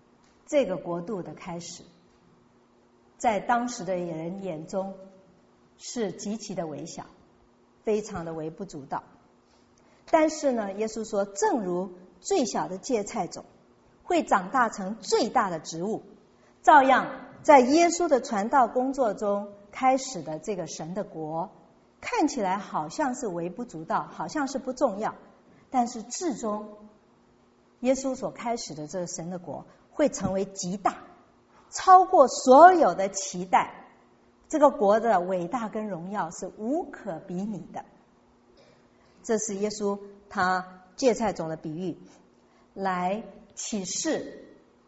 这个国度的开始，在当时的人眼中是极其的微小，非常的微不足道。但是呢，耶稣说，正如最小的芥菜种会长大成最大的植物，照样在耶稣的传道工作中开始的这个神的国，看起来好像是微不足道，好像是不重要，但是至终耶稣所开始的这个神的国会成为极大，超过所有的期待，这个国的伟大跟荣耀是无可比拟的。这是耶稣他芥菜种的比喻，来启示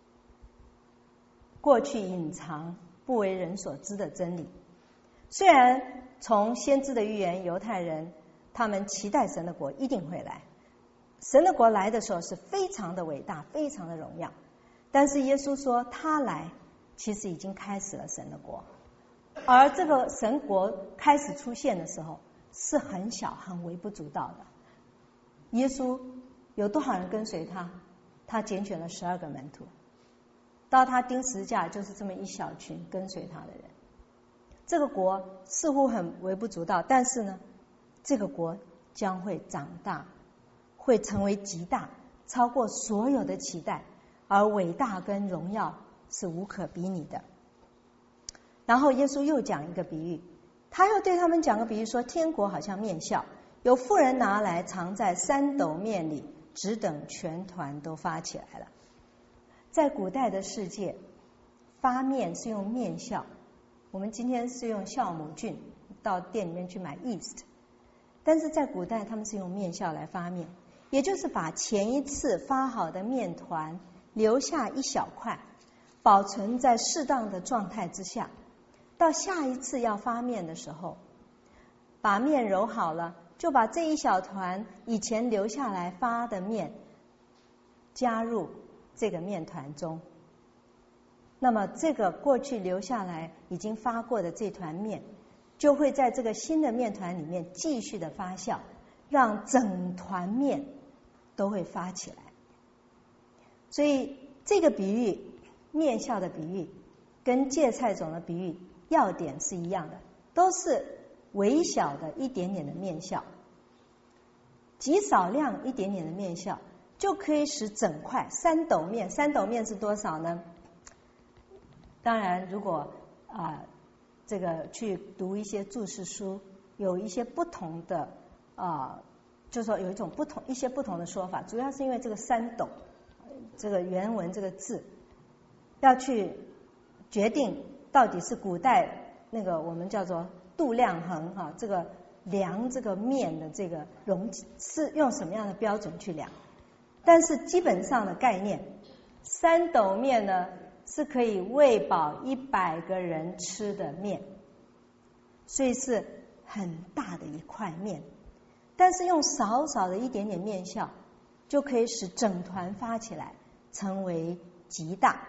过去隐藏不为人所知的真理。虽然从先知的预言，犹太人他们期待神的国一定会来，神的国来的时候是非常的伟大，非常的荣耀，但是耶稣说他来其实已经开始了神的国，而这个神国开始出现的时候是很小很微不足道的。耶稣有多少人跟随他？他拣选了十二个门徒，到他钉十字架就是这么一小群跟随他的人。这个国似乎很微不足道，但是呢，这个国将会长大，会成为极大，超过所有的期待，而伟大跟荣耀是无可比拟的。然后耶稣又讲一个比喻，他又对他们讲个比喻说，天国好像面笑，有妇人拿来藏在三斗面里，只等全团都发起来了。在古代的世界，发面是用面酵，我们今天是用酵母菌，到店里面去买 yeast， 但是在古代他们是用面酵来发面，也就是把前一次发好的面团留下一小块，保存在适当的状态之下，到下一次要发面的时候，把面揉好了，就把这一小团以前留下来发的面加入这个面团中，那么这个过去留下来已经发过的这团面就会在这个新的面团里面继续的发酵，让整团面都会发起来。所以这个比喻，面酵的比喻跟芥菜种的比喻要点是一样的，都是微小的一点点的面酵，极少量一点点的面酵就可以使整块三斗面，三斗面是多少呢？当然如果啊、呃、这个去读一些注释书，有一些不同的啊、呃，就是说有一种不同一些不同的说法，主要是因为这个三斗这个原文这个字要去决定到底是古代那个我们叫做度量衡哈、啊，这个量这个面的这个容是用什么样的标准去量。但是基本上的概念，三斗面呢是可以喂饱一百个人吃的面，所以是很大的一块面，但是用少少的一点点面酵就可以使整团发起来成为极大。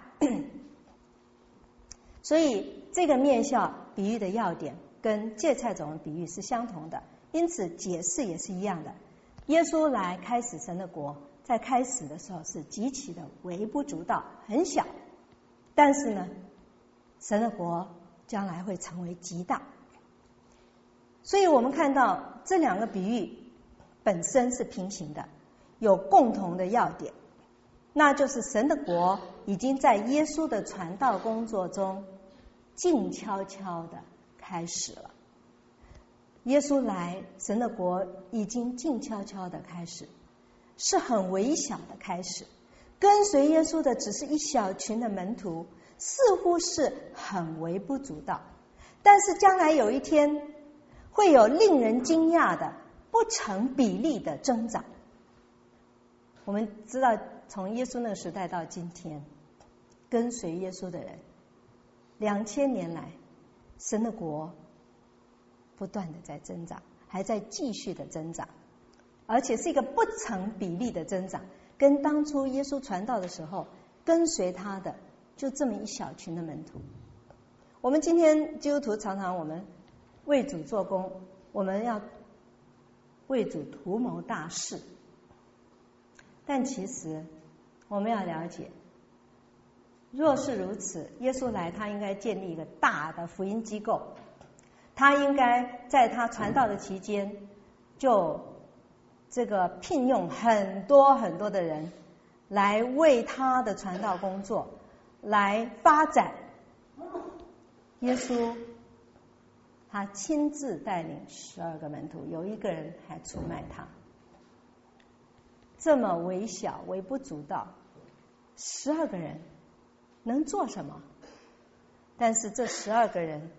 所以这个面酵比喻的要点跟芥菜种的比喻是相同的，因此解释也是一样的。耶稣来开始神的国，在开始的时候是极其的微不足道，很小，但是呢，神的国将来会成为极大。所以我们看到这两个比喻本身是平行的，有共同的要点，那就是神的国已经在耶稣的传道工作中静悄悄的开始了。耶稣来，神的国已经静悄悄的开始，是很微小的开始。跟随耶稣的只是一小群的门徒，似乎是很微不足道，但是将来有一天会有令人惊讶的不成比例的增长。我们知道从耶稣那个时代到今天，跟随耶稣的人两千年来，神的国不断的在增长，还在继续的增长，而且是一个不成比例的增长，跟当初耶稣传道的时候跟随他的就这么一小群的门徒。我们今天基督徒常常我们为主做工，我们要为主图谋大事，但其实我们要了解，若是如此，耶稣来他应该建立一个大的福音机构， 他应该在他传道的期间，就这个聘用很多很多的人来为他的传道工作来发展。耶稣他亲自带领十二个门徒，有一个人还出卖他。这么微小、微不足道，十二个人能做什么？但是这十二个人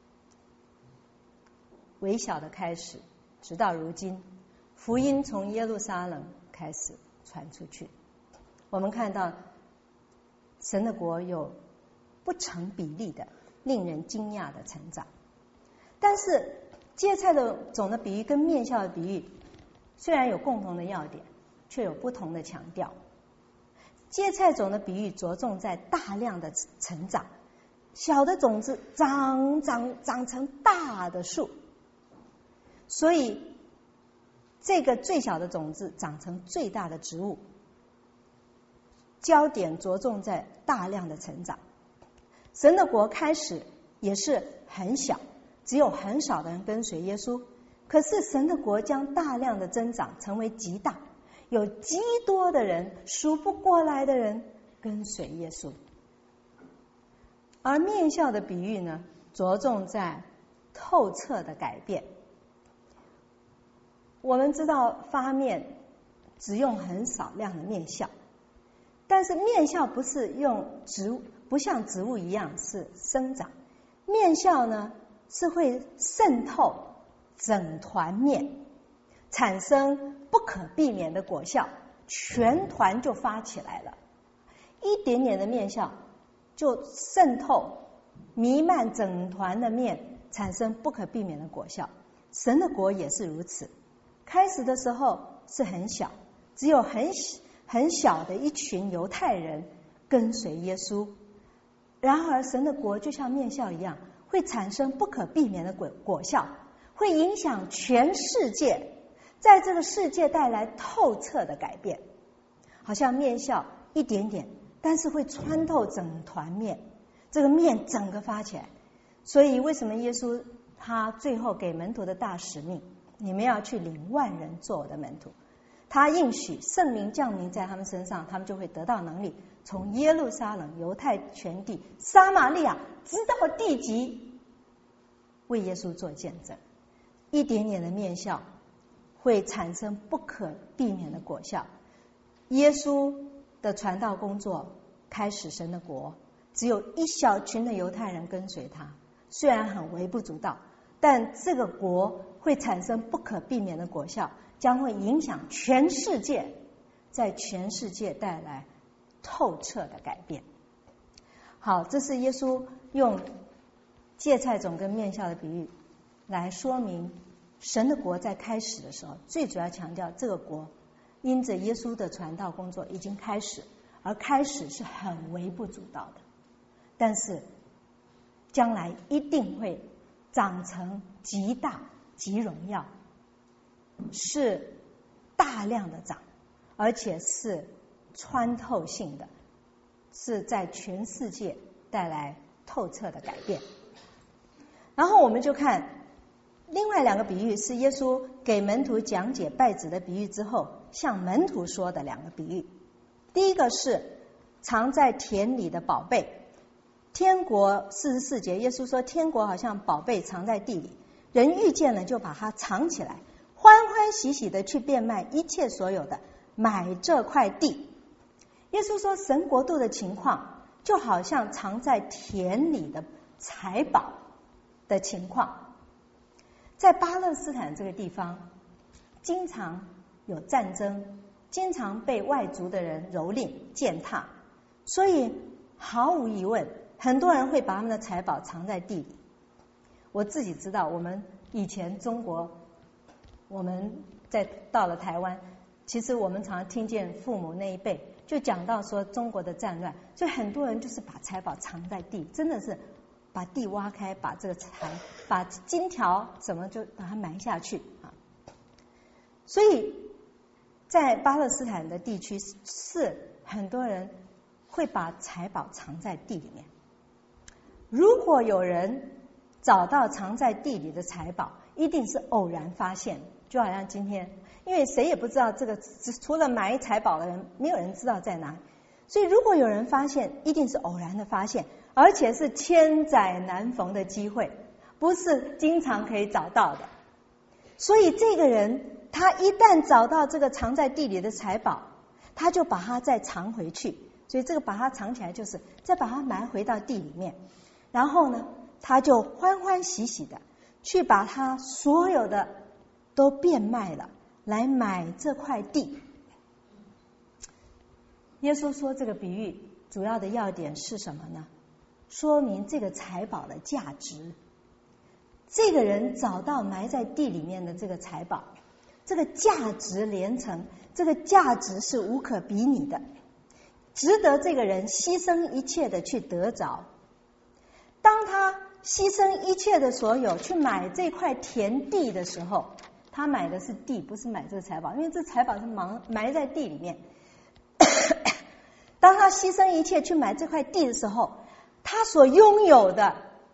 微小的开始，直到如今，福音从耶路撒冷开始传出去。我们看到神的国有不成比例的、令人惊讶的成长。但是芥菜的种的比喻跟面酵的比喻虽然有共同的要点，却有不同的强调。芥菜种的比喻着重在大量的成长，小的种子长长长成大的树，所以这个最小的种子长成最大的植物，焦点着重在大量的成长。神的国开始也是很小，只有很少的人跟随耶稣，可是神的国将大量的增长，成为极大，有极多的人，数不过来的人跟随耶稣。而面酵的比喻呢，着重在透彻的改变。我们知道发面只用很少量的面酵，但是面酵不是用植物，不像植物一样是生长，面酵呢是会渗透整团面，产生不可避免的果效，全团就发起来了。一点点的面酵就渗透弥漫整团的面，产生不可避免的果效。神的国也是如此，开始的时候是很小，只有很很小的一群犹太人跟随耶稣。然而神的国就像面酵一样，会产生不可避免的果果效，会影响全世界，在这个世界带来透彻的改变。好像面酵一点点，但是会穿透整团面，这个面整个发起来。所以为什么耶稣他最后给门徒的大使命，你们要去领万人做我的门徒，他应许圣灵降临在他们身上，他们就会得到能力，从耶路撒冷、犹太全地、撒玛利亚直到地极，为耶稣做见证。一点点的面酵会产生不可避免的果效。耶稣的传道工作开始神的国，只有一小群的犹太人跟随他，虽然很微不足道，但这个国会产生不可避免的果效，将会影响全世界，在全世界带来透彻的改变。好，这是耶稣用芥菜种跟面酵的比喻来说明神的国在开始的时候，最主要强调这个国因着耶稣的传道工作已经开始，而开始是很微不足道的，但是将来一定会长成极大极荣耀，是大量的长，而且是穿透性的，是在全世界带来透彻的改变。然后我们就看另外两个比喻，是耶稣给门徒讲解稗子的比喻之后向门徒说的两个比喻。第一个是藏在田里的宝贝，天国四十四节，耶稣说天国好像宝贝藏在地里，人遇见了就把它藏起来，欢欢喜喜的去变卖一切所有的，买这块地。耶稣说神国度的情况就好像藏在田里的财宝的情况。在巴勒斯坦这个地方经常有战争，经常被外族的人蹂躏践踏，所以毫无疑问很多人会把他们的财宝藏在地里。我自己知道，我们以前中国，我们在到了台湾，其实我们常常听见父母那一辈就讲到说中国的战乱，所以很多人就是把财宝藏在地，真的是把地挖开，把这个财把金条什么就把它埋下去啊。所以在巴勒斯坦的地区是很多人会把财宝藏在地里面。如果有人找到藏在地里的财宝，一定是偶然发现。就好像今天，因为谁也不知道这个，除了埋财宝的人，没有人知道在哪里。所以如果有人发现，一定是偶然的发现，而且是千载难逢的机会，不是经常可以找到的。所以这个人他一旦找到这个藏在地里的财宝，他就把它再藏回去。所以这个把它藏起来，就是再把它埋回到地里面。然后呢，他就欢欢喜喜的去把他所有的都变卖了，来买这块地。耶稣说这个比喻主要的要点是什么呢？说明这个财宝的价值。这个人找到埋在地里面的这个财宝，这个价值连城，这个价值是无可比拟的，值得这个人牺牲一切的去得着。当他牺牲一切的所有去买这块田地的时候，他买的是地，不是买这个财宝，因为这财宝是埋埋在地里面。当他牺牲一切去买这块地的时候，他所拥有的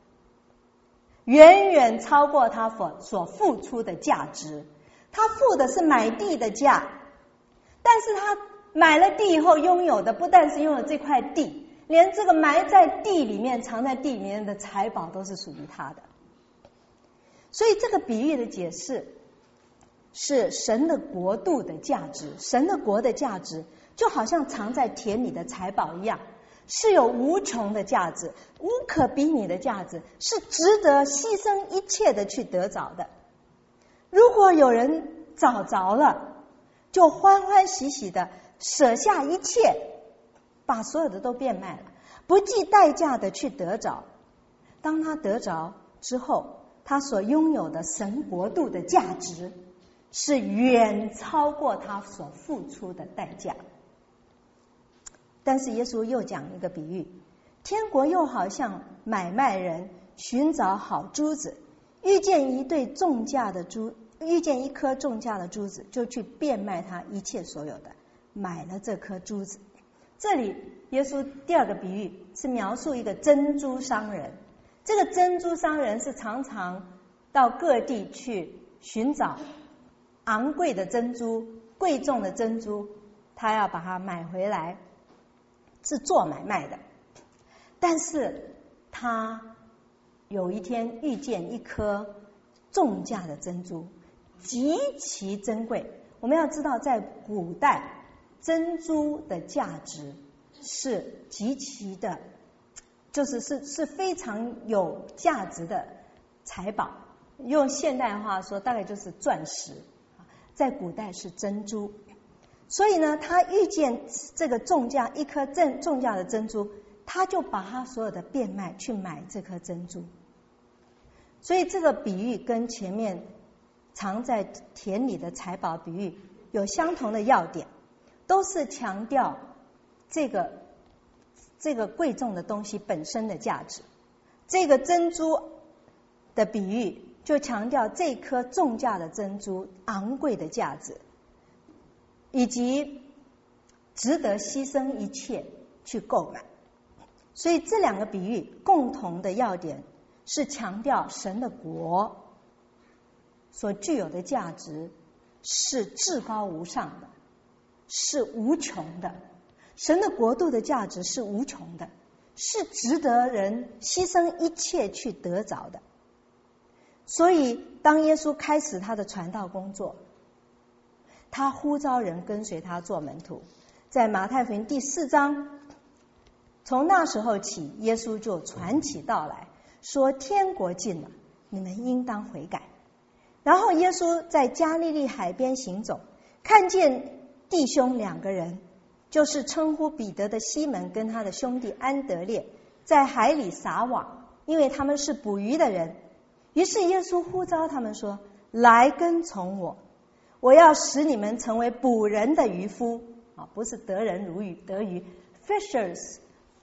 远远超过他所所付出的价值。他付的是买地的价，但是他买了地以后拥有的不但是拥有这块地，连这个埋在地里面藏在地里面的财宝都是属于他的。所以这个比喻的解释是神的国度的价值，神的国的价值就好像藏在田里的财宝一样，是有无穷的价值，无可比拟的价值，是值得牺牲一切的去得着的。如果有人找着了，就欢欢喜喜的舍下一切，把所有的都变卖了，不计代价的去得着。当他得着之后，他所拥有的神国度的价值是远超过他所付出的代价。但是耶稣又讲一个比喻，天国又好像买卖人寻找好珠子，遇见一对重价的珠，遇见一颗重价的珠子，就去变卖他一切所有的，买了这颗珠子。这里耶稣第二个比喻是描述一个珍珠商人。这个珍珠商人是常常到各地去寻找昂贵的珍珠、贵重的珍珠，他要把它买回来，是做买卖的。但是他有一天遇见一颗重价的珍珠，极其珍贵。我们要知道，在古代珍珠的价值是极其的，就是是是非常有价值的财宝。用现代话说，大概就是钻石，在古代是珍珠。所以呢，他遇见这个重价一颗重重价的珍珠，他就把他所有的变卖去买这颗珍珠。所以这个比喻跟前面藏在田里的财宝比喻有相同的要点，都是强调这个这个贵重的东西本身的价值。这个珍珠的比喻就强调这颗重价的珍珠昂贵的价值，以及值得牺牲一切去购买。所以这两个比喻共同的要点是强调神的国所具有的价值是至高无上的，是无穷的。神的国度的价值是无穷的，是值得人牺牲一切去得着的。所以当耶稣开始他的传道工作，他呼召人跟随他做门徒。在马太福音第四章，从那时候起，耶稣就传起道来，说天国近了，你们应当悔改。然后耶稣在加利利海边行走，看见弟兄两个人，就是称呼彼得的西门跟他的兄弟安德烈，在海里撒网，因为他们是捕鱼的人。于是耶稣呼召他们说，来跟从我，我要使你们成为捕人的渔夫。啊，不是得人如鱼，得鱼 fishers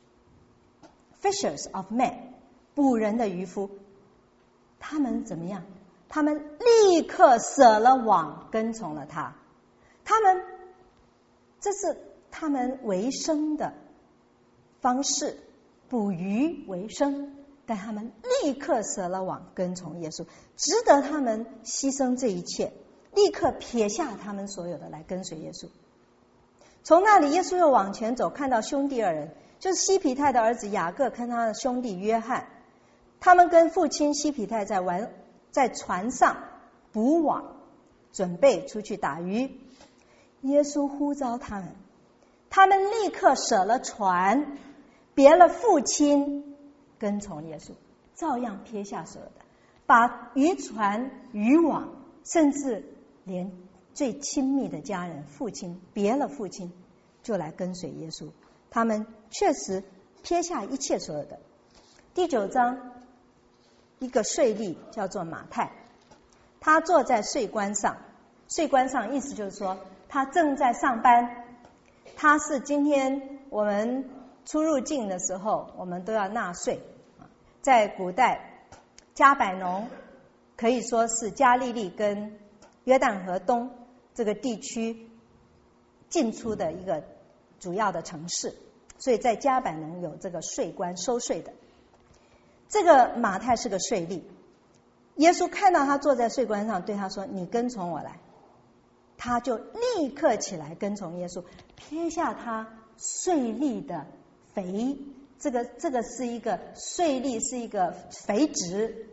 fishers of men， 捕人的渔夫。他们怎么样？他们立刻舍了网，跟从了他。他们这是他们为生的方式，捕鱼为生， 但他们立刻舍了网跟从耶稣，值得他们牺牲这一切，立刻撇下他们所有的来跟随耶稣。从那里耶稣又往前走，看到兄弟二人，就是西庇太的儿子雅各跟他的兄弟约翰，他们跟父亲西庇太在玩，在船上补网，准备出去打鱼。耶稣呼召他们，他们立刻舍了船，别了父亲，跟从耶稣，照样撇下所有的，把渔船、渔网，甚至连最亲密的家人父亲，别了父亲，就来跟随耶稣。他们确实撇下一切所有的。第九章，一个税吏叫做马太，他坐在税关上，税关上意思就是说他正在上班，他是今天我们出入境的时候我们都要纳税。在古代加百农可以说是加利利跟约旦河东这个地区进出的一个主要的城市，所以在加百农有这个税关收税的。这个马太是个税吏，耶稣看到他坐在税关上，对他说：“你跟从我来。”他就立刻起来跟从耶稣，撇下他税吏的肥，这个这个是一个税吏，是一个肥职。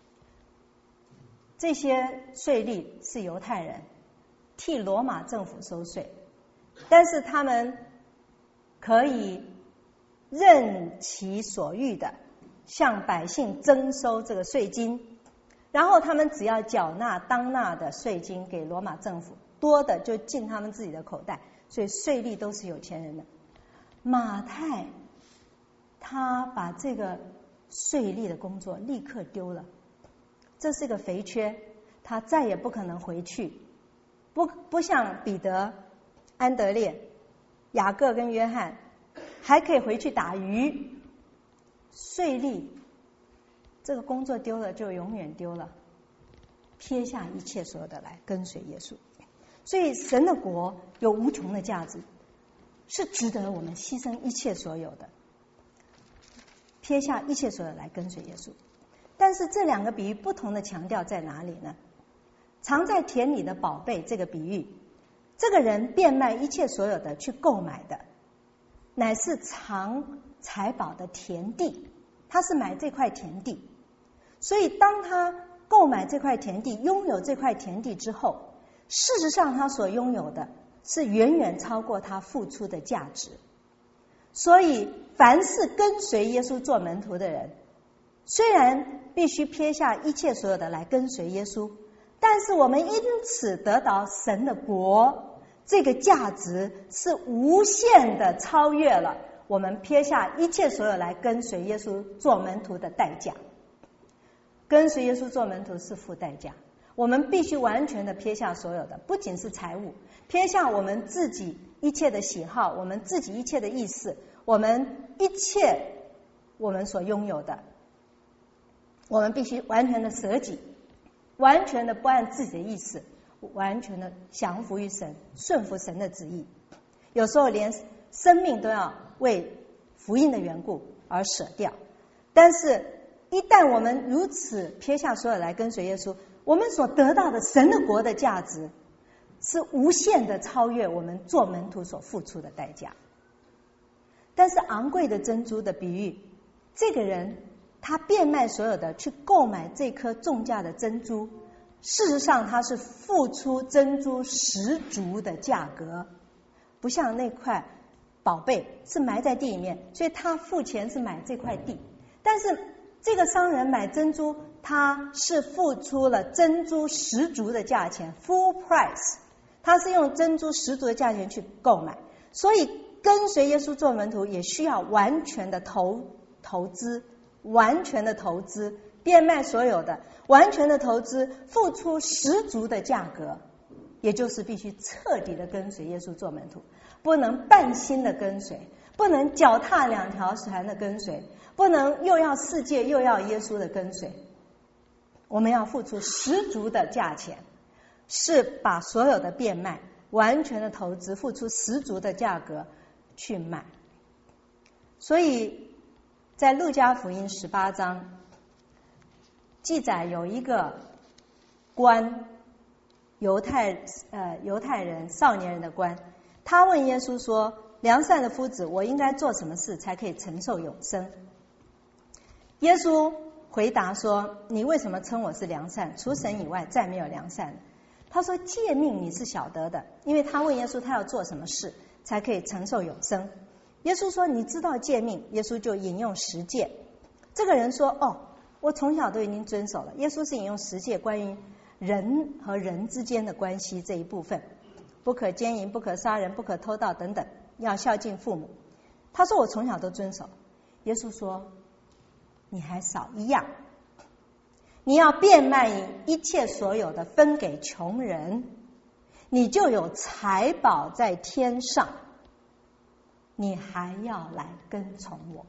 这些税吏是犹太人，替罗马政府收税，但是他们可以任其所欲的向百姓征收这个税金，然后他们只要缴纳当纳的税金给罗马政府，多的就进他们自己的口袋，所以税吏都是有钱人的。马太他把这个税吏的工作立刻丢了，这是个肥缺，他再也不可能回去，不不像彼得、安德烈、雅各跟约翰还可以回去打鱼，税吏这个工作丢了就永远丢了，撇下一切所有的来跟随耶稣。所以神的国有无穷的价值，是值得我们牺牲一切所有的，撇下一切所有来跟随耶稣。但是这两个比喻不同的强调在哪里呢？藏在田里的宝贝这个比喻，这个人变卖一切所有的去购买的，乃是藏财宝的田地，他是买这块田地，所以当他购买这块田地，拥有这块田地之后，事实上他所拥有的是远远超过他付出的价值。所以凡是跟随耶稣做门徒的人，虽然必须撇下一切所有的来跟随耶稣，但是我们因此得到神的国，这个价值是无限的超越了我们撇下一切所有来跟随耶稣做门徒的代价。跟随耶稣做门徒是付代价，我们必须完全的撇下所有的，不仅是财物，撇下我们自己一切的喜好，我们自己一切的意思，我们一切我们所拥有的，我们必须完全的舍己，完全的不按自己的意思，完全的降服于神，顺服神的旨意。有时候连生命都要为福音的缘故而舍掉。但是一旦我们如此撇下所有来跟随耶稣，我们所得到的神的国的价值是无限的超越我们做门徒所付出的代价。但是昂贵的珍珠的比喻，这个人他变卖所有的去购买这颗重价的珍珠，事实上他是付出珍珠十足的价格，不像那块宝贝是埋在地里面，所以他付钱是买这块地。但是这个商人买珍珠，他是付出了珍珠十足的价钱 full price， 他是用珍珠十足的价钱去购买。所以跟随耶稣做门徒也需要完全的投投资，完全的投资，变卖所有的，完全的投资，付出十足的价格，也就是必须彻底的跟随耶稣做门徒，不能半心的跟随，不能脚踏两条船的跟随，不能又要世界又要耶稣的跟随。我们要付出十足的价钱，是把所有的变卖，完全的投资，付出十足的价格去买。所以在路加福音十八章记载，有一个官，犹太呃犹太人少年人的官，他问耶稣说：良善的夫子，我应该做什么事才可以承受永生？耶稣回答说：你为什么称我是良善？除神以外再没有良善。他说：诫命你是晓得的，因为他问耶稣他要做什么事才可以承受永生。耶稣说：你知道诫命？耶稣就引用十诫。这个人说：哦，我从小都已经遵守了。耶稣是引用十诫关于人和人之间的关系这一部分，不可奸淫，不可杀人，不可偷盗等等，要孝敬父母。他说我从小都遵守。耶稣说：你还少一样，你要变卖一切所有的，分给穷人，你就有财宝在天上，你还要来跟从我。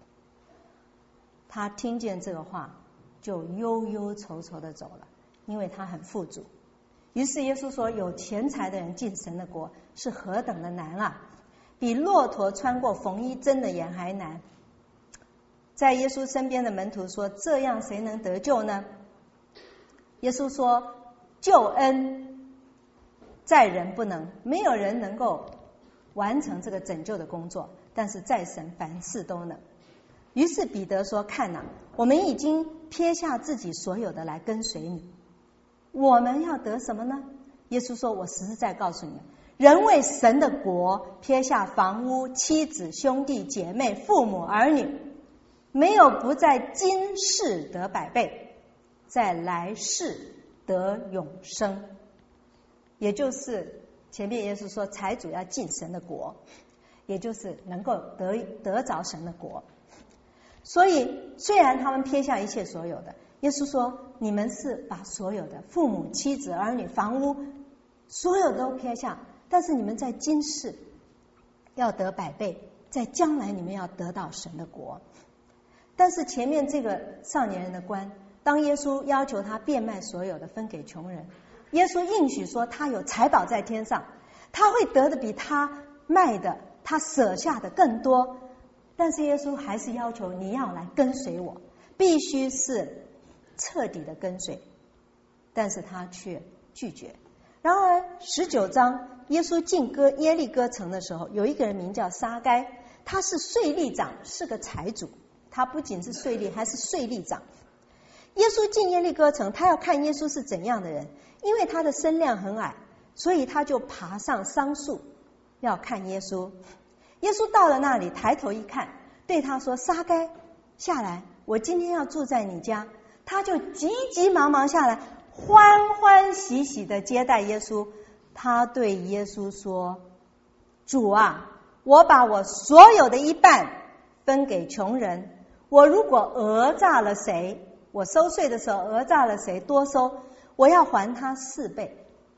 他听见这个话，就忧忧愁愁的走了，因为他很富足。于是耶稣说：有钱财的人进神的国是何等的难啊，比骆驼穿过缝衣针的眼还难。在耶稣身边的门徒说：这样谁能得救呢？耶稣说：救恩在人不能，没有人能够完成这个拯救的工作，但是在神凡事都能。于是彼得说：看哪，我们已经撇下自己所有的来跟随你，我们要得什么呢？耶稣说：我实实在告诉你们，人为神的国撇下房屋、妻子、兄弟姐妹、父母儿女，没有不在今世得百倍，在来世得永生。也就是前面耶稣说财主要进神的国，也就是能够得得着神的国。所以虽然他们撇下一切所有的，耶稣说你们是把所有的父母、妻子、儿女、房屋所有都撇下，但是你们在今世要得百倍，在将来你们要得到神的国。但是前面这个少年人的官，当耶稣要求他变卖所有的分给穷人，耶稣应许说他有财宝在天上，他会得的比他卖的他舍下的更多。但是耶稣还是要求你要来跟随我，必须是彻底的跟随，但是他却拒绝。然而十九章耶稣进哥耶利哥城的时候，有一个人名叫撒该，他是税吏长，是个财主。他不仅是税吏，还是税吏长。耶稣进耶利哥城，他要看耶稣是怎样的人，因为他的身量很矮，所以他就爬上桑树要看耶稣。耶稣到了那里，抬头一看，对他说：撒该，下来，我今天要住在你家。他就急急忙忙下来，欢欢喜喜地接待耶稣。他对耶稣说：主啊，我把我所有的一半分给穷人，我如果讹诈了谁，我收税的时候讹诈了谁多收，我要还他四倍。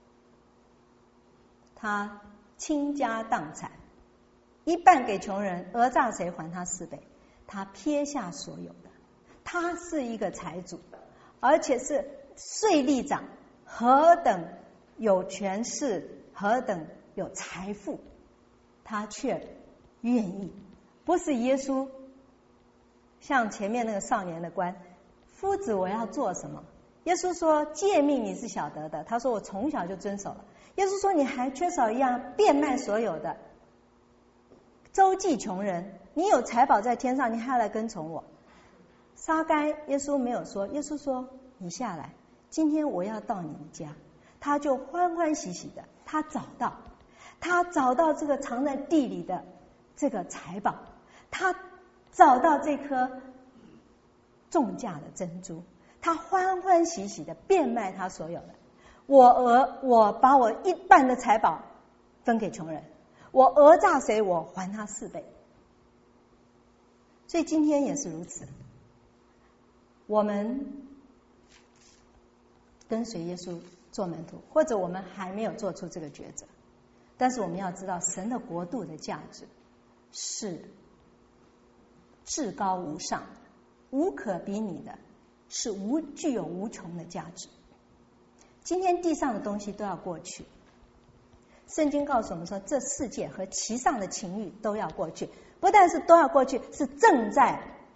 他倾家荡产，一半给穷人，讹诈谁还他四倍。他撇下所有的，他是一个财主，而且是税吏长，何等有权势，何等有财富，他却愿意。不是耶稣像前面那个少年的官，夫子我要做什么？耶稣说诫命你是晓得的，他说我从小就遵守了。耶稣说你还缺少一样，变卖所有的，周济穷人，你有财宝在天上，你还要来跟从我。撒该耶稣没有说，耶稣说你下来，今天我要到你们家。他就欢欢喜喜的，他找到他找到这个藏在地里的这个财宝，他找到这颗重价的珍珠，他欢欢喜喜的变卖他所有的。我讹我把我一半的财宝分给穷人，我讹诈谁，我还他四倍。所以今天也是如此，我们跟随耶稣做门徒，或者我们还没有做出这个抉择，但是我们要知道神的国度的价值是至高无上，无可比拟的，是无具有无穷的价值。今天地上的东西都要过去，圣经告诉我们说这世界和其上的情欲都要过去，不但是都要过去，是正在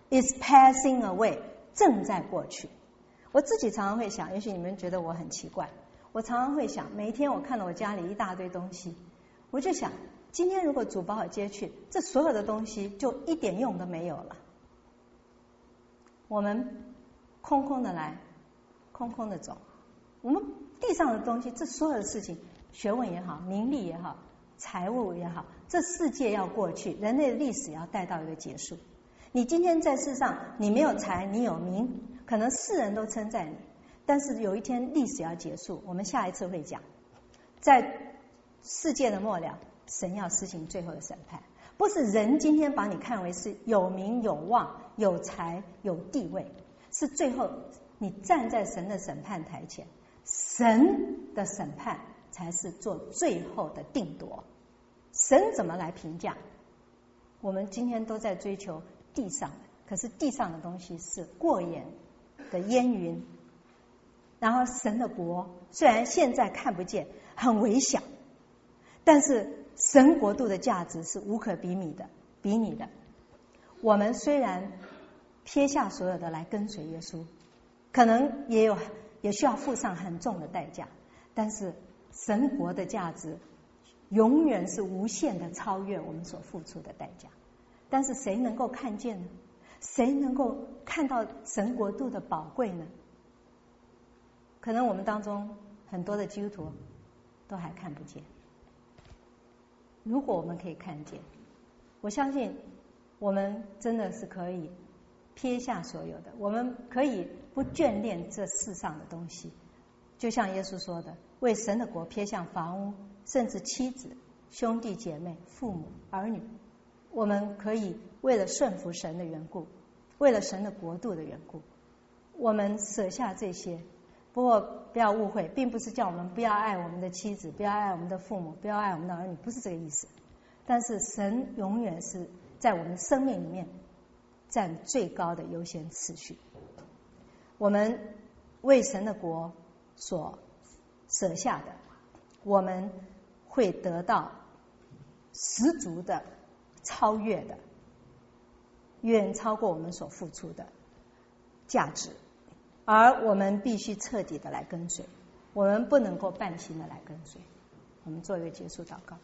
is passing away， 正在过去。我自己常常会想，也许你们觉得我很奇怪，我常常会想，每一天我看到我家里一大堆东西，我就想，今天如果主把我接去，这所有的东西就一点用都没有了。我们空空的来，空空的走。我们地上的东西，这所有的事情，学问也好，名利也好，财物也好，这世界要过去，人类的历史要带到一个结束。你今天在世上，你没有财，你有名，可能世人都称赞你，但是有一天历史要结束，我们下一次会讲，在世界的末了，神要施行最后的审判，不是人今天把你看为是有名有望有财有地位，是最后你站在神的审判台前，神的审判才是做最后的定夺。神怎么来评价？我们今天都在追求地上的，可是地上的东西是过眼的烟云，然后神的国虽然现在看不见，很微小，但是神国度的价值是无可比拟的，比拟的。我们虽然撇下所有的来跟随耶稣，可能也有也需要付上很重的代价，但是神国的价值永远是无限的超越我们所付出的代价。但是谁能够看见呢？谁能够看到神国度的宝贵呢？可能我们当中很多的基督徒都还看不见。如果我们可以看见，我相信我们真的是可以撇下所有的，我们可以不眷恋这世上的东西，就像耶稣说的，为神的国撇下房屋，甚至妻子、兄弟姐妹、父母、儿女。我们可以为了顺服神的缘故，为了神的国度的缘故，我们舍下这些。不过不要误会，并不是叫我们不要爱我们的妻子，不要爱我们的父母，不要爱我们的儿女，不是这个意思。但是神永远是在我们生命里面占最高的优先次序。我们为神的国所舍下的，我们会得到十足的超越的，远超过我们所付出的价值，而我们必须彻底的来跟随，我们不能够半心的来跟随。我们做一个结束祷告，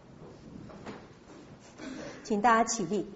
请大家起立。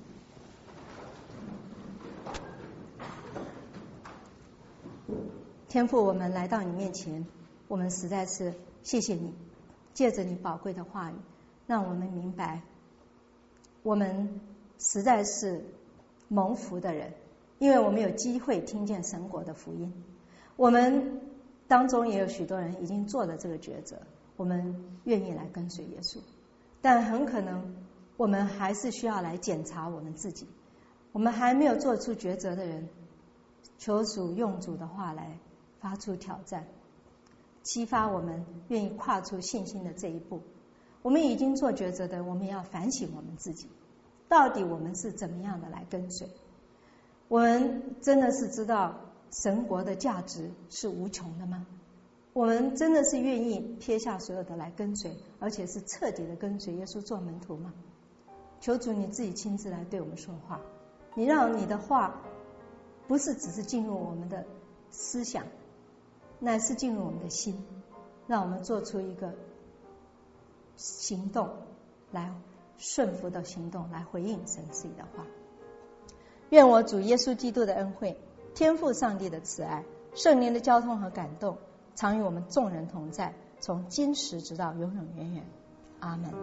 天父，我们来到你面前，我们实在是谢谢你，借着你宝贵的话语，让我们明白我们实在是蒙福的人，因为我们有机会听见神国的福音。我们当中也有许多人已经做了这个抉择，我们愿意来跟随耶稣，但很可能我们还是需要来检查我们自己。我们还没有做出抉择的人，求主用主的话来发出挑战，激发我们愿意跨出信心的这一步。我们已经做抉择的，我们也要反省我们自己，到底我们是怎么样的来跟随。我们真的是知道神国的价值是无穷的吗？我们真的是愿意撇下所有的来跟随，而且是彻底的跟随耶稣做门徒吗？求主你自己亲自来对我们说话，你让你的话不是只是进入我们的思想，乃是进入我们的心，让我们做出一个行动，来顺服的行动，来回应神自己的话。愿我主耶稣基督的恩惠，天父上帝的慈爱，圣灵的交通和感动，常与我们众人同在，从今时直到永永远远。阿们。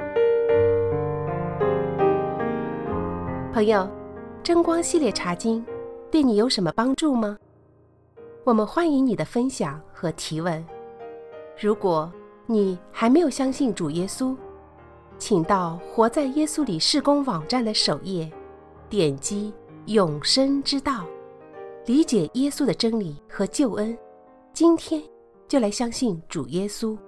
朋友，真光系列查经对你有什么帮助吗？我们欢迎你的分享和提问。如果你还没有相信主耶稣，请到活在耶稣里事工网站的首页，点击永生之道，理解耶稣的真理和救恩。今天就来相信主耶稣。